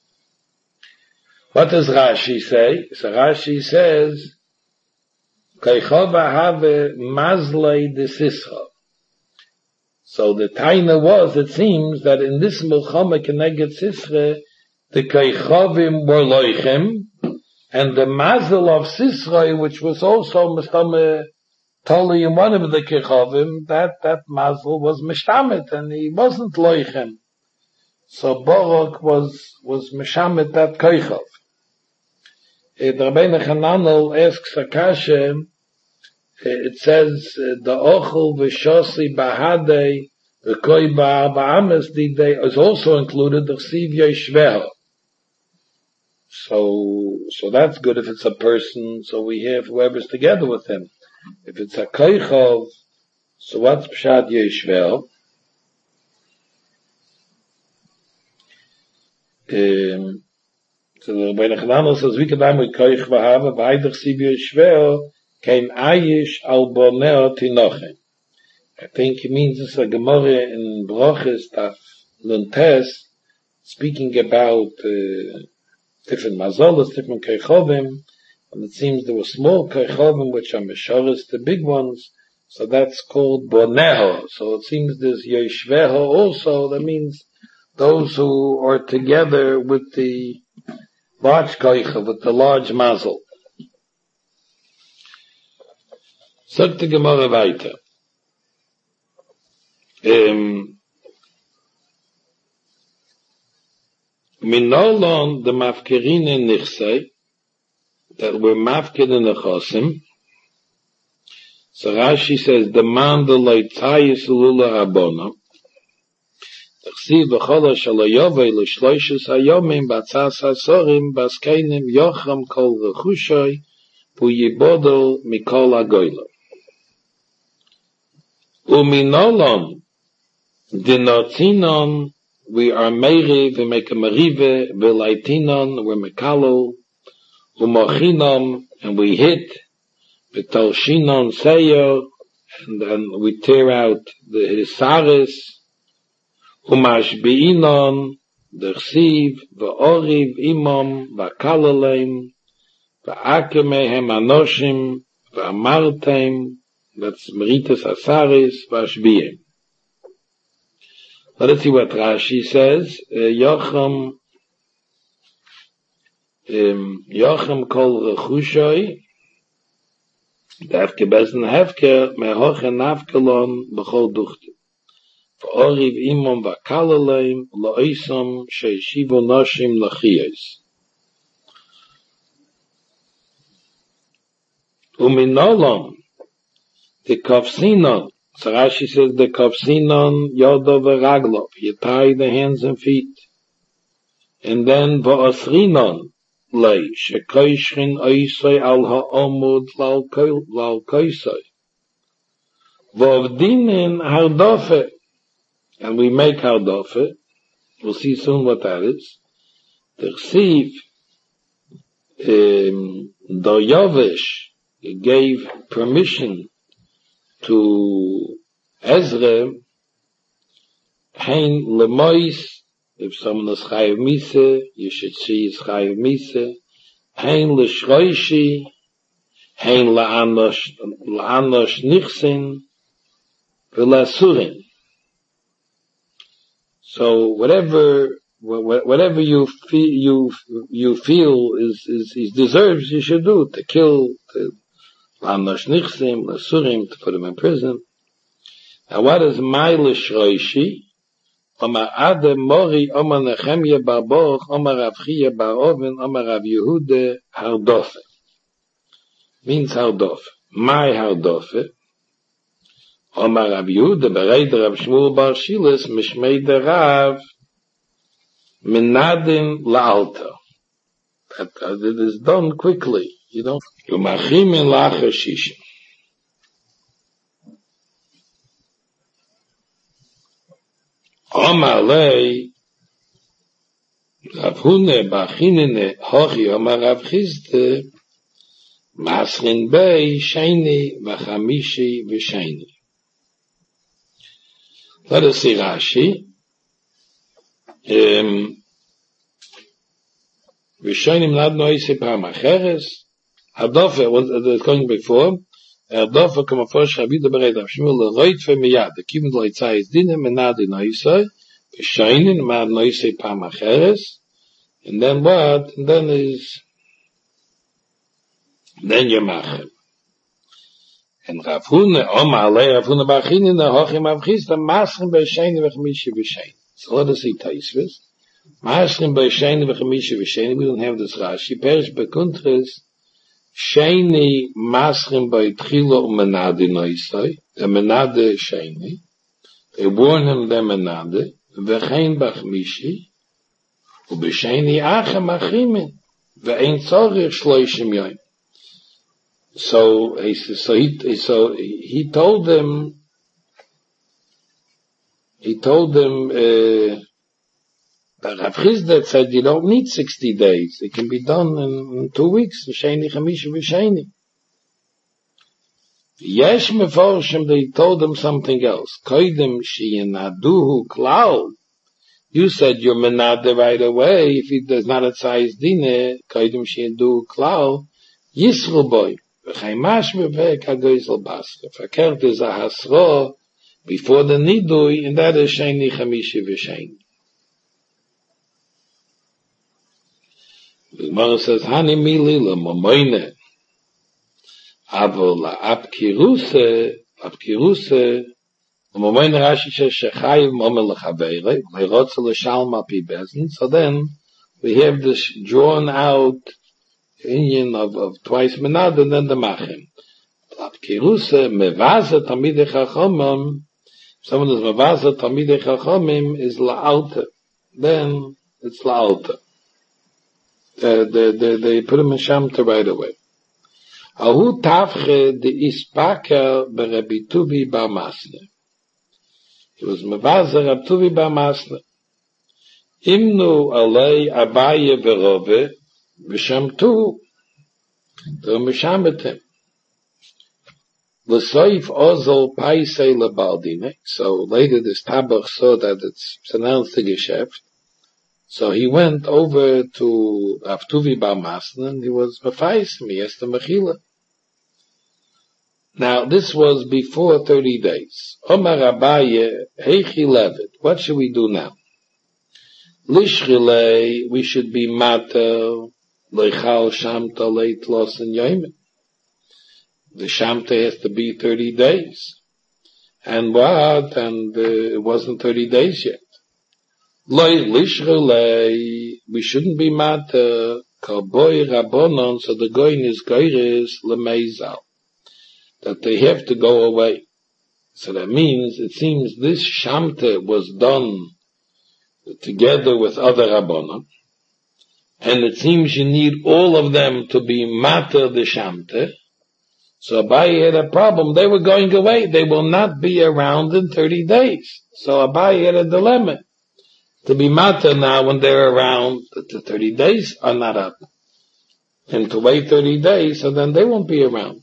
What does Rashi say? So Rashi says, Keichova have mazlei de Sisra. So the taina was, it seems, that in this Milchama Keneged Sisra, the Keichovim were loichem, and the mazel of Sisra, which was also Mistame Toli in one of the Keichovim, that mazel was Mishtamet, and he wasn't loichem. So Barak was Mishamet that Keichov. The Rabbeinu Hananel asks Akasha, it says, the Ochel v'shosi bahadei, the Koi ba'ames didei is also included, the Chsiv Yeshveho. So that's good if it's a person, so we have whoever's together with him. If it's a koichov, so what's pshat yeshvel? So the Rebbeinu Chananel says, we can with koich v'hava, v'aydach siv yeshvel, kein ayish al boneo tinoche. I think it means it's a Gemara in Broches, Taf Luntes, speaking about different mazolos, different koichovim, and it seems there were small koichovim which are meshoris, the big ones, so that's called boneho. So it seems there's yeshveho also, that means those who are together with the large koichov, with the large mazel. Sagt die Gemara weiter. Minolon the mafkerine nichsei, that were mafker in the chosim. So Rashi says, the man the leitzayis lula rabona. Tachsiv v'chola shalayovei l'shloishes hayomim batzas hasorim baskenim yocham kol rechushay pu yibodol mikol agoyla. Uminolon dinotinon, we are meiri, we make a merive, velaitinon, we're mekalo, umochinon, and we hit, betolshinon seyo, and then we tear out the hisaris, umashbiinon, dersiv, ve'oriv imom, va'kalalem, va'akemehem anoshim, va'amartem, that's meritas asaris, va'ashbiyem. Let's see what Rashi says. Yocham kol rechushay, Davke bezen hefke, mehoche nafkelon b'chol duchte. V'oriv imom v'kalalem, lo'isom sheishivo noshim lachiyos. Uminolom, the kofsinon, so Rashi says the kofsinon yodo v'raglov, you tie the hands and feet. And then v'osrinon lei, shekoishrin oisoi al ha'omud lal koisoi. V'ovdinin hardofe, and we make hardofe. We'll see soon what that is. Tersiv, Daryavish gave permission to Ezra, hein lemois, if someone is chayav misa, you should see is chayav misa, hein leshroishi, hein la'anosh nichsin, v'lasurin. So whatever you feel is deserves, you should do, to kill, to la'anosh nichsim, lasurim, to put him in prison. Now what is my leshroishi? Omar Adem Mori, Omar Nechemye Bar Boch, Omar Rav Chiya Bar Oven, Omar Rav Yehuda Hardofe. Means Hardofe. My Hardofe. Omar Rav Yehuda Bereid Rav Shmuel Bar Shilas, Mishmei de Rav, Minadin La'alta. That it is done quickly. You don't. Umachim in Lacher Shishim. Omar lei, Rav Hune bachinene hochi Omar Rav Chizde, Masrin bei Shaini v'chamishi v'shaini. Let us see Rashi. V'shainim lad noise pam acheres. Hardofe was going before. Hardofe come first Rabida bereit Rav Shmuel leroit femiyad. The kivin loitzai is dinem menad in noise. V'shainim mad noise pam acheres. And then what? And then is then Yemachem. And Rav Hune, Omar lei Rav Hune bachinin the hochim avchista masrim b'shaini v'chamishi v'shaini. So let us see Taisvis. Masrim b'shaini v'chamishi v'shaini. We don't have this Rashi. Perish b'kuntres Shaini masrim b'itchilo u'menade noisai. The menade shaini. They warn him the menade. V'chein b'chamishi. U'b'shaini achem achimin. ve'ein tzorich shloishim yoim. So he told them, Rav Chisda said you don't need 60 days. It can be done in 2 weeks. Sheni, Chamisha, V'Sheni. Yesh meforshim, they told him something else. Koidem sheyenaduhu klal. You said you're menade right away. If it does not a size dine, koidem sheyenaduhu klal, yisru boy. V'chaymash mevek hagoizel basra. Verkehrt is a hasro before the nidui, and that is sheni, chamisha, v'sheni. The Gemara says, Hani mili l'momoyne. Avol apkiruse, l'momoyne Rashi says, shechayiv momel l'chaveire, l'rotze l'shalm api bezin. So then, we have this drawn out union of twice menad and then the machim. Apkiruse, mevaze tamidei chachomim, someone is mevaze tamidei chachomim is la'alta. Then, it's la'alta. They put him in Shamta right away. Ahu tafche de ispaker beRabbi Tuvi bar Masne. He was mevazer Rab Tuvi bar Masne. Imnu alei Abaye v'Rove v'Shamtu. They were mishamet him. L'soif ozel paisei lebaldine. So later this Tabach saw that it's announced the Geschäft. So he went over to Rav Tuvi bar Masne and he was mefaysim, he asked the mechila. Now this was before 30 days. Omar Abaye, heichi levet, what should we do now? Lishchilei, we should be mater, leichal shamta leit losen yoimen. The shamta has to be 30 days. And what? And it wasn't 30 days yet. We shouldn't be matter, kaboy rabbonon, so the goyin is goyres lemeizal, that they have to go away. So that means, it seems this shamte was done together with other rabbonon, and it seems you need all of them to be matter the shamte. So Abaye had a problem. They were going away. They will not be around in 30 days. So Abaye had a dilemma. To be matter now when they're around, the 30 days are not up. And to wait 30 days, so then they won't be around.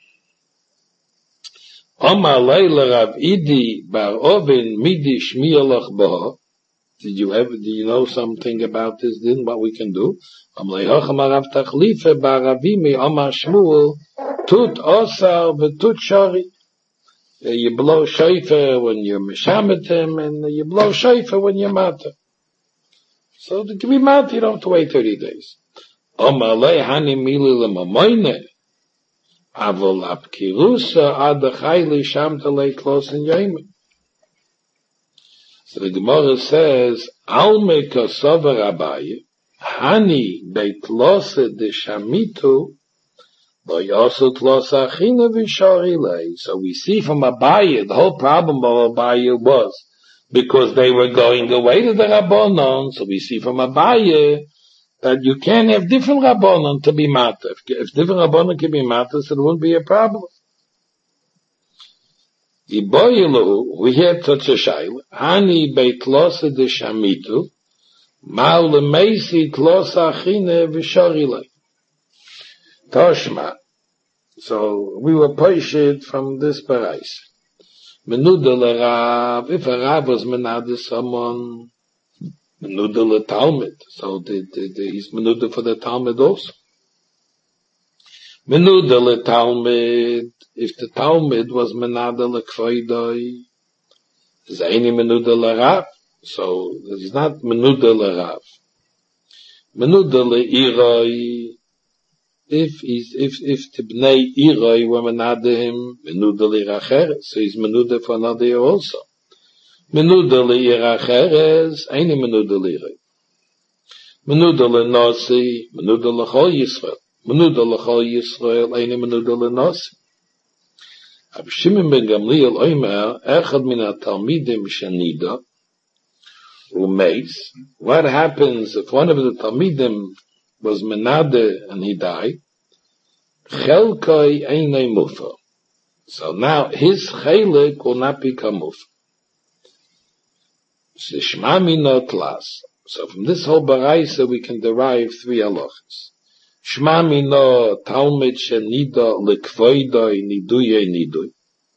Omar Leila Rav Idi Bar Ovin Midi Shmielach Boho. Do you know something about this? Then what we can do? Omar Rav Tachlife Bar Ravimi Omar Shmuel Tut Osar V'Tut Shari. You blow shofar when you're mishametim, and you blow shofar when you're matter. So to be matter, you don't have to wait 30 days. Omalei hani mili l'mamoyne, avol apkirusa ad chayli shamta leiklos in yoimen. So the Gemara says, Alme kosover Abaye, hani beitlose de shamitu, so we see from Abaye, the whole problem of Abaye was because they were going away to the Rabbanon. So we see from Abaye that you can't have different Rabbanon to be matter. If different Rabbanon can be matter, so it wouldn't be a problem. We had such a shaila. Hani beitlose de shamitu, mal lemeisi tlosa achine v'shorilei. Toshma. So we were pushed from this parais. Menuda l'Rav, if a Rav was menade someone, menuda l'Talmud, so he's menuda for the Talmud also. Menuda l'Talmud, if the Talmud was menade l'Kvoidoi, is any menuda l'Rav, so it's not menuda l'Rav. Menuda l'Iroi, if the Bnei Iroi were menade him, menuda l'Iracheres, so he's menuda for another year also. Menuda l'Iracheres, any menuda l'Iroi. Menuda l'Nosi, menuda l'Chol Yisrael. Menuda l'Chol Yisrael, any menuda l'Nosi. Ab Shimon ben Gamliel Omer, echad min ha-talmidim shenida, umeis. What happens if one of the talmidim was menade and he died, chelkoi einay mufa. So now his chelik will not become mufa. Shma mino tlas. So from this whole baraisa we can derive three halachas. Shma mino talmid shenida likvoidoi niduye nidui.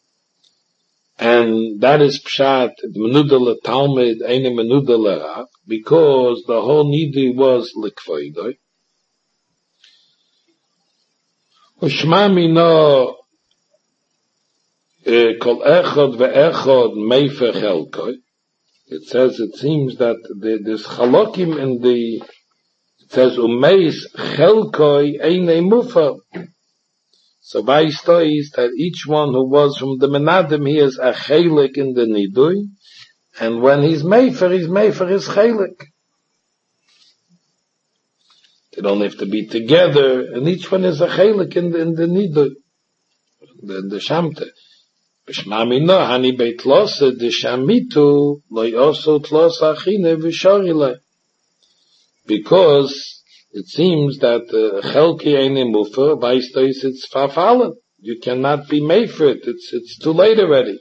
And that is pshat menuda le talmid eine menuda le rav, because the whole nidui was likvoidoi. Shma mino kol echad ve'echad meifer chelkoi. It says, it seems that there's chalokim in the, it says, umeis chelkoi einei mufa. So by stories that each one who was from the menadim, he has a chelik in the nidui, and when he's meifer his chelik. They don't have to be together, and each one is a chelik in the nidui, the shamte. B'shmamino hani beit losa de shamitu lo yoso tlosa achine v'shorile. Because it seems that chelki eine mufa, weistois it's verfallen. You cannot be made for it. It's too late already.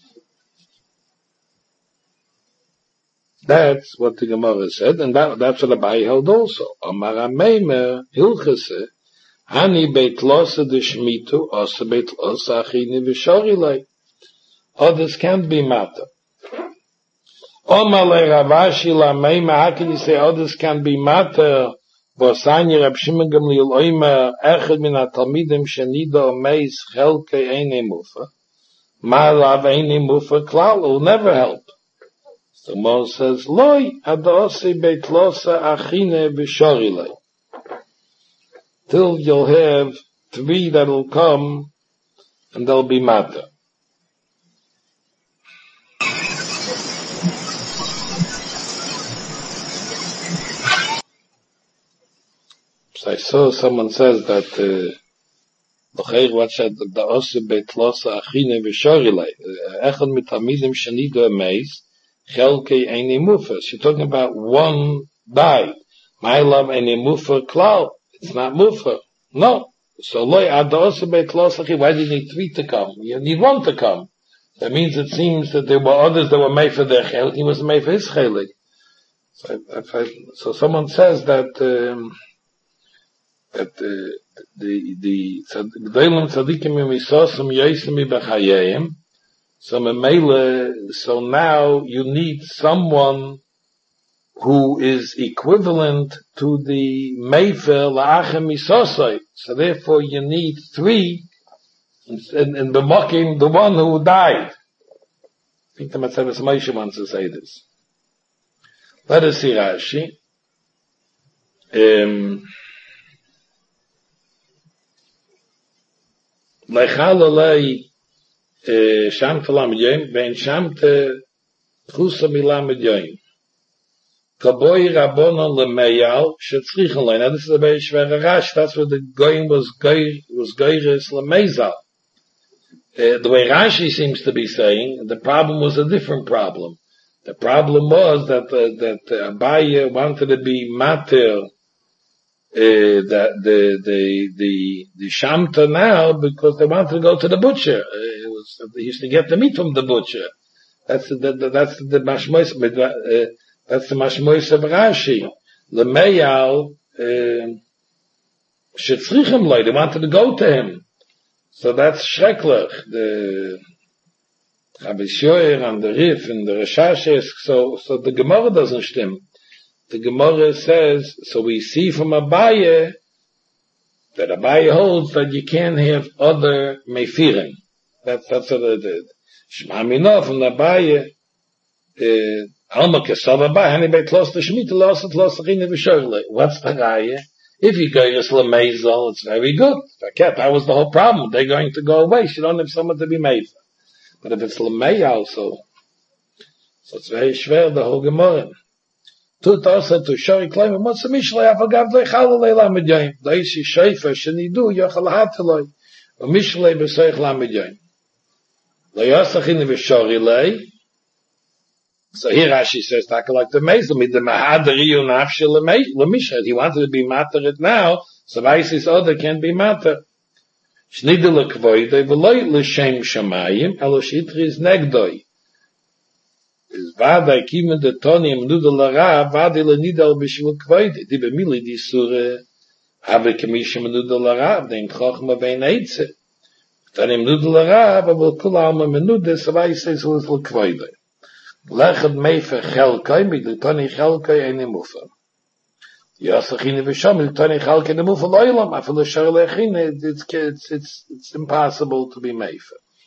That's what the Gemara said, and that's what Abai held also. Amar Ameimer hilchese hani beit losa de shmitu osa beit losa achine v'shorile. Others can't be matter. Omar le Ravashi la Meima, how can you say others can be matter? Vosani Rab Shimon Gamliel Oimer, echad min ha-talmidim shenido meis chelke eine mufa. Ma'alav eine mufa klal, it will never help. So Moses says, Loi adosi beit losa achine v'shorilei. Till you'll have three that will come, and they'll be matter. So I saw someone says that what said the Osi Beit Losa Achine V'Shorilei Echad Mitamidim Shenido Meis Chelkei Eine Mufa. She's talking about one died. My love Eine Mufa Klau. It's not Mufa. No. So Loi Ad Osi Beit Losa Achine. Why do you need three to come? You need one to come. That means it seems that there were others that were made for their Chelik. He was made for his Chelik. So someone says that the G'daylim tzadikim misosim yosim b'chayim. So now you need someone who is equivalent to the Meifer la'achem misosai. So therefore you need three in the mocking the one who died. I think the Matzavis Moshe wants to say this. Let us see Rashi. Lechalalei Shamte Lamed Yom, Vein Shamte Chusa Milamed Yom. Kaboi Rabbonon Lemeyal Shetzrichen Lein. Now this is a very schwere Rash. That's what the Goyim was Goyres Lemezal. The way Rashi seems to be saying, the problem was a different problem. The problem was that Abaye wanted to be mater the Shamta now because they wanted to go to the butcher. They used to get the meat from the butcher. That's the mashmois. That's the mashmois of Rashi. Lemeyal shetzrichem loy. They wanted to go to him. So that's Shreklech. The Rabbi Shoyer and the Rif and the Reshashes. So the Gemara doesn't stem. The Gemara says, so we see from Abaye that Abaye holds that you can't have other mefirim. That's what it is. Shema Minah from Abaye, Alma Kesav Abaye, Hani Beit Los the Shemitah Los at Los Achine V'Shorilei. What's the Raya? If you go to Lamezal, it's very good. That was the whole problem. They're going to go away. You don't have someone to be made. But if it's Lamei also, so it's very schwer, the whole Gemara. Tut also to Shori Kleim, what's the Mishlei? I forgot Lechalei Lamed Yom. Daisi Sheifa Shenidu Yochel Hateloi. Mishlei B'Seich Lamed Yom. Lo Yosachin V'Shorilei. So here Rashi says, "Taka like the Mezel mit the Mahadariyu Nafshi Lemisha." He wanted to be matter it now, so Vaisis other can be matter. Shnidel lekvoidei v'loy l'shem shamayim eloshitris negdoi. Is vadai kimen de toni im nudel lara vadai lenidel b'shvil kvoidei. Di b'mili di sure have kemishim nudel lara dem chochma bein eitze. Toni im nudel lara v'vil kul alma menude so Vaisis was lekvoidei. Lechad meifer chelkai mit de toni chelkai eine mufa. Yasachine v'sham tani chalke the mufal oilam after sharlechine it's impossible to be made.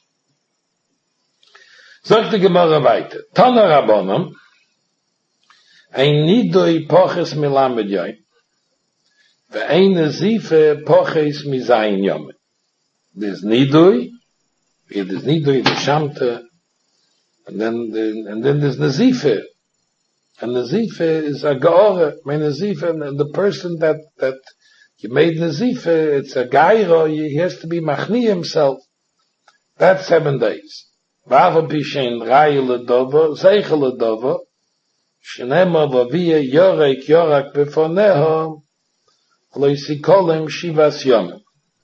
Sagt die Gemara weiter. Tana Rabbanan ein nidoi poches milamed yoy ve'ein zife poches mizayin yom. There's nidoi the shamta and then there's nazife. And Nazife is a Gaora, Nazife, and the person that you made Nazife, it's a Gairo, he has to be Machni himself. That's 7 days. Vava Pishen Rai Ledovo, Zeiche Ledovo, Shenema Vavia Yorek Yorak Befoneho, Loisikolim Shivas Yomim.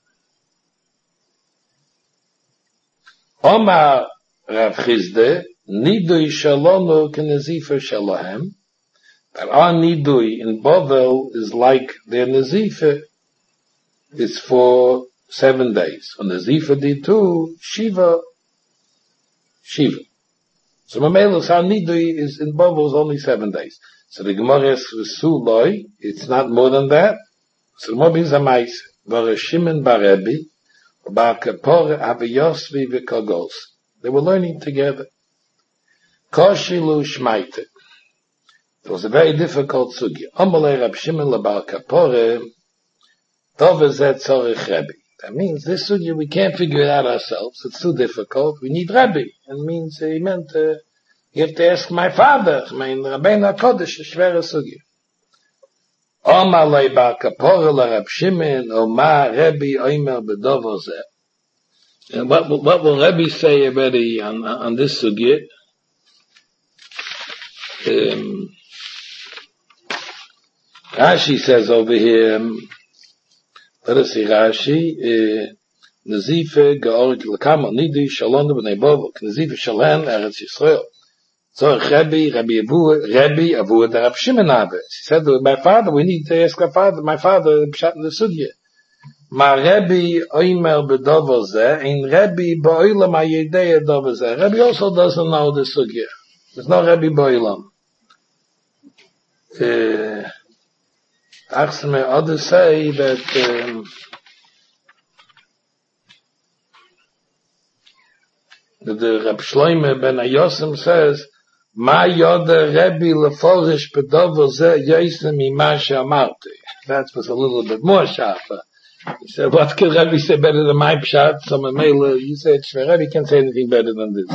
Omar Rav Chizde, Nidui Shalono Kenazifa Shalohem. That our Nidui in Bovel is like their Nazifa. It's for 7 days. On Nazifa D2, Shiva. So Mamelos, our Nidui is in Bovel is only 7 days. So the Gemara is Suloi, it's not more than that. So the Mobi is a Mais, Varashimon Barebi, Bar Kapore Aviyosvi Vikogos. They were learning together. Koshilu Shmaite. It was a very difficult sugi. Amalei Rab Shimon leBar Kapore, Tovezet Tzorich Rebbe. That means this sugi we can't figure it out ourselves. It's too difficult. We need Rebbe. And means he meant you have to ask my father. I mean Rabbeinu HaKodesh, a schwere sugi. Amalei Bar Kapore leRab Shimon, Omar Rebbe Omer Bedovo Zeh. And what will Rebbe say already on this sugi? Rashi says over here, let us see Rashi, Nazife Georik Lekama Nidi Shalom B'nei Bovel Nazife Shalom Eretz Yisrael. So Rebbe Avu the Rab Shimon Abe. She said to my father, we need to ask our father. My father pshat in the sugya. Ma Rebbe Oimer B'Dover Zeh, in Rebbe Ba'olam HaYedei Dover Zeh. Rebbe also doesn't know the sugya. There's no Rebbe Ba'olam. Achsme others say that the Rab Shloime ben Ayosim says, Ma yoda Rebbe leforish bedover zeh yoisem ima she'amarti. That was a little bit more sharper. He said, what can Rebbe say better than my pshat? So you said, Rebbe can't say anything better than this.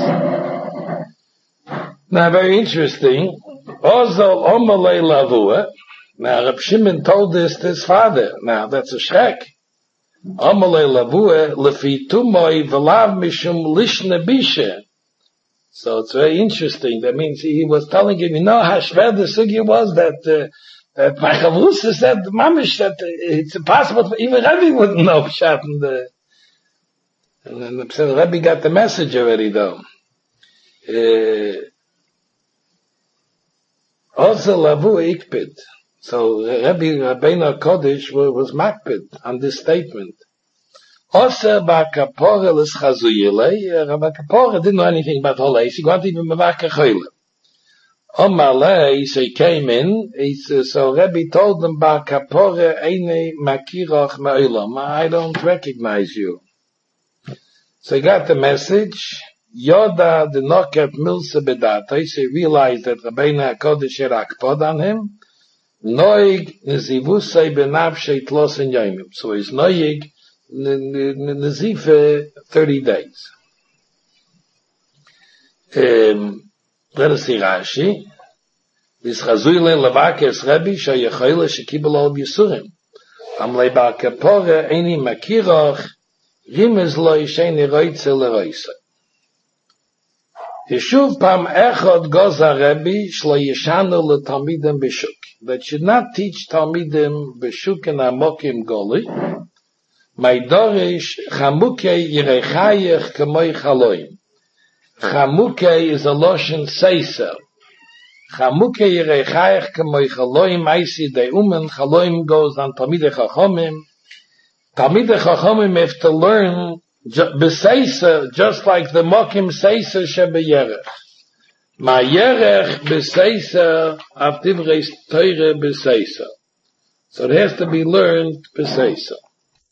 Now, very interesting. Ozol omalei lavua. Now, Rab Shimon told this to his father. Now, that's a shrek. Omalei lavua lefi tumoi v'lav mishum lishne bishe. So it's very interesting. That means he was telling him, you know how shver the sugya was that my Chavrusa said, Mamish, that it's impossible for even Rebbe wouldn't know pshat. And then the Rebbe got the message already though. Also lavu ikpid. So Rabbeinu HaKodesh was makpid on this statement. Also Bakapore les chazuyele. Rabbi Kapore didn't know anything about Holei. He wanted even Mavaka Choyle. Omalei, so he came in. So Rebbe told them Bakapore eine makirach me'olam. I don't recognize you. So he got the message. Yoda the noket milse bedata. So he realized that Rabbeinu HaKodesh had akpod on him. Noig nezivusei benavshei tlosen yomim. So he's noig nezife 30 days. Let us see Rashi. This chazuyle levakes Rebbe shayachayla shekibel al yisurim. Amlei bakapore eni makirach rimez lo yisheni roitze leroise. Yeshuv pam echad goza Rebbe shlo yeshanu letalmidim b'shuk. That should not teach talmidim b'shuk and amokim goli. My dorish chamuke yirechayich k'moi chaloim. Chamuke is a loshen seiser. Chamuke yirechayich k'moi chaloim. I see the chaloim goes on talmidei chachomim. Talmidei chachomim have to learn b'seiser, just like the mokim seiser shebeyerech. Ma yerech b'seiser av tivreis teire b'seiser. So it has to be learned b'seiser.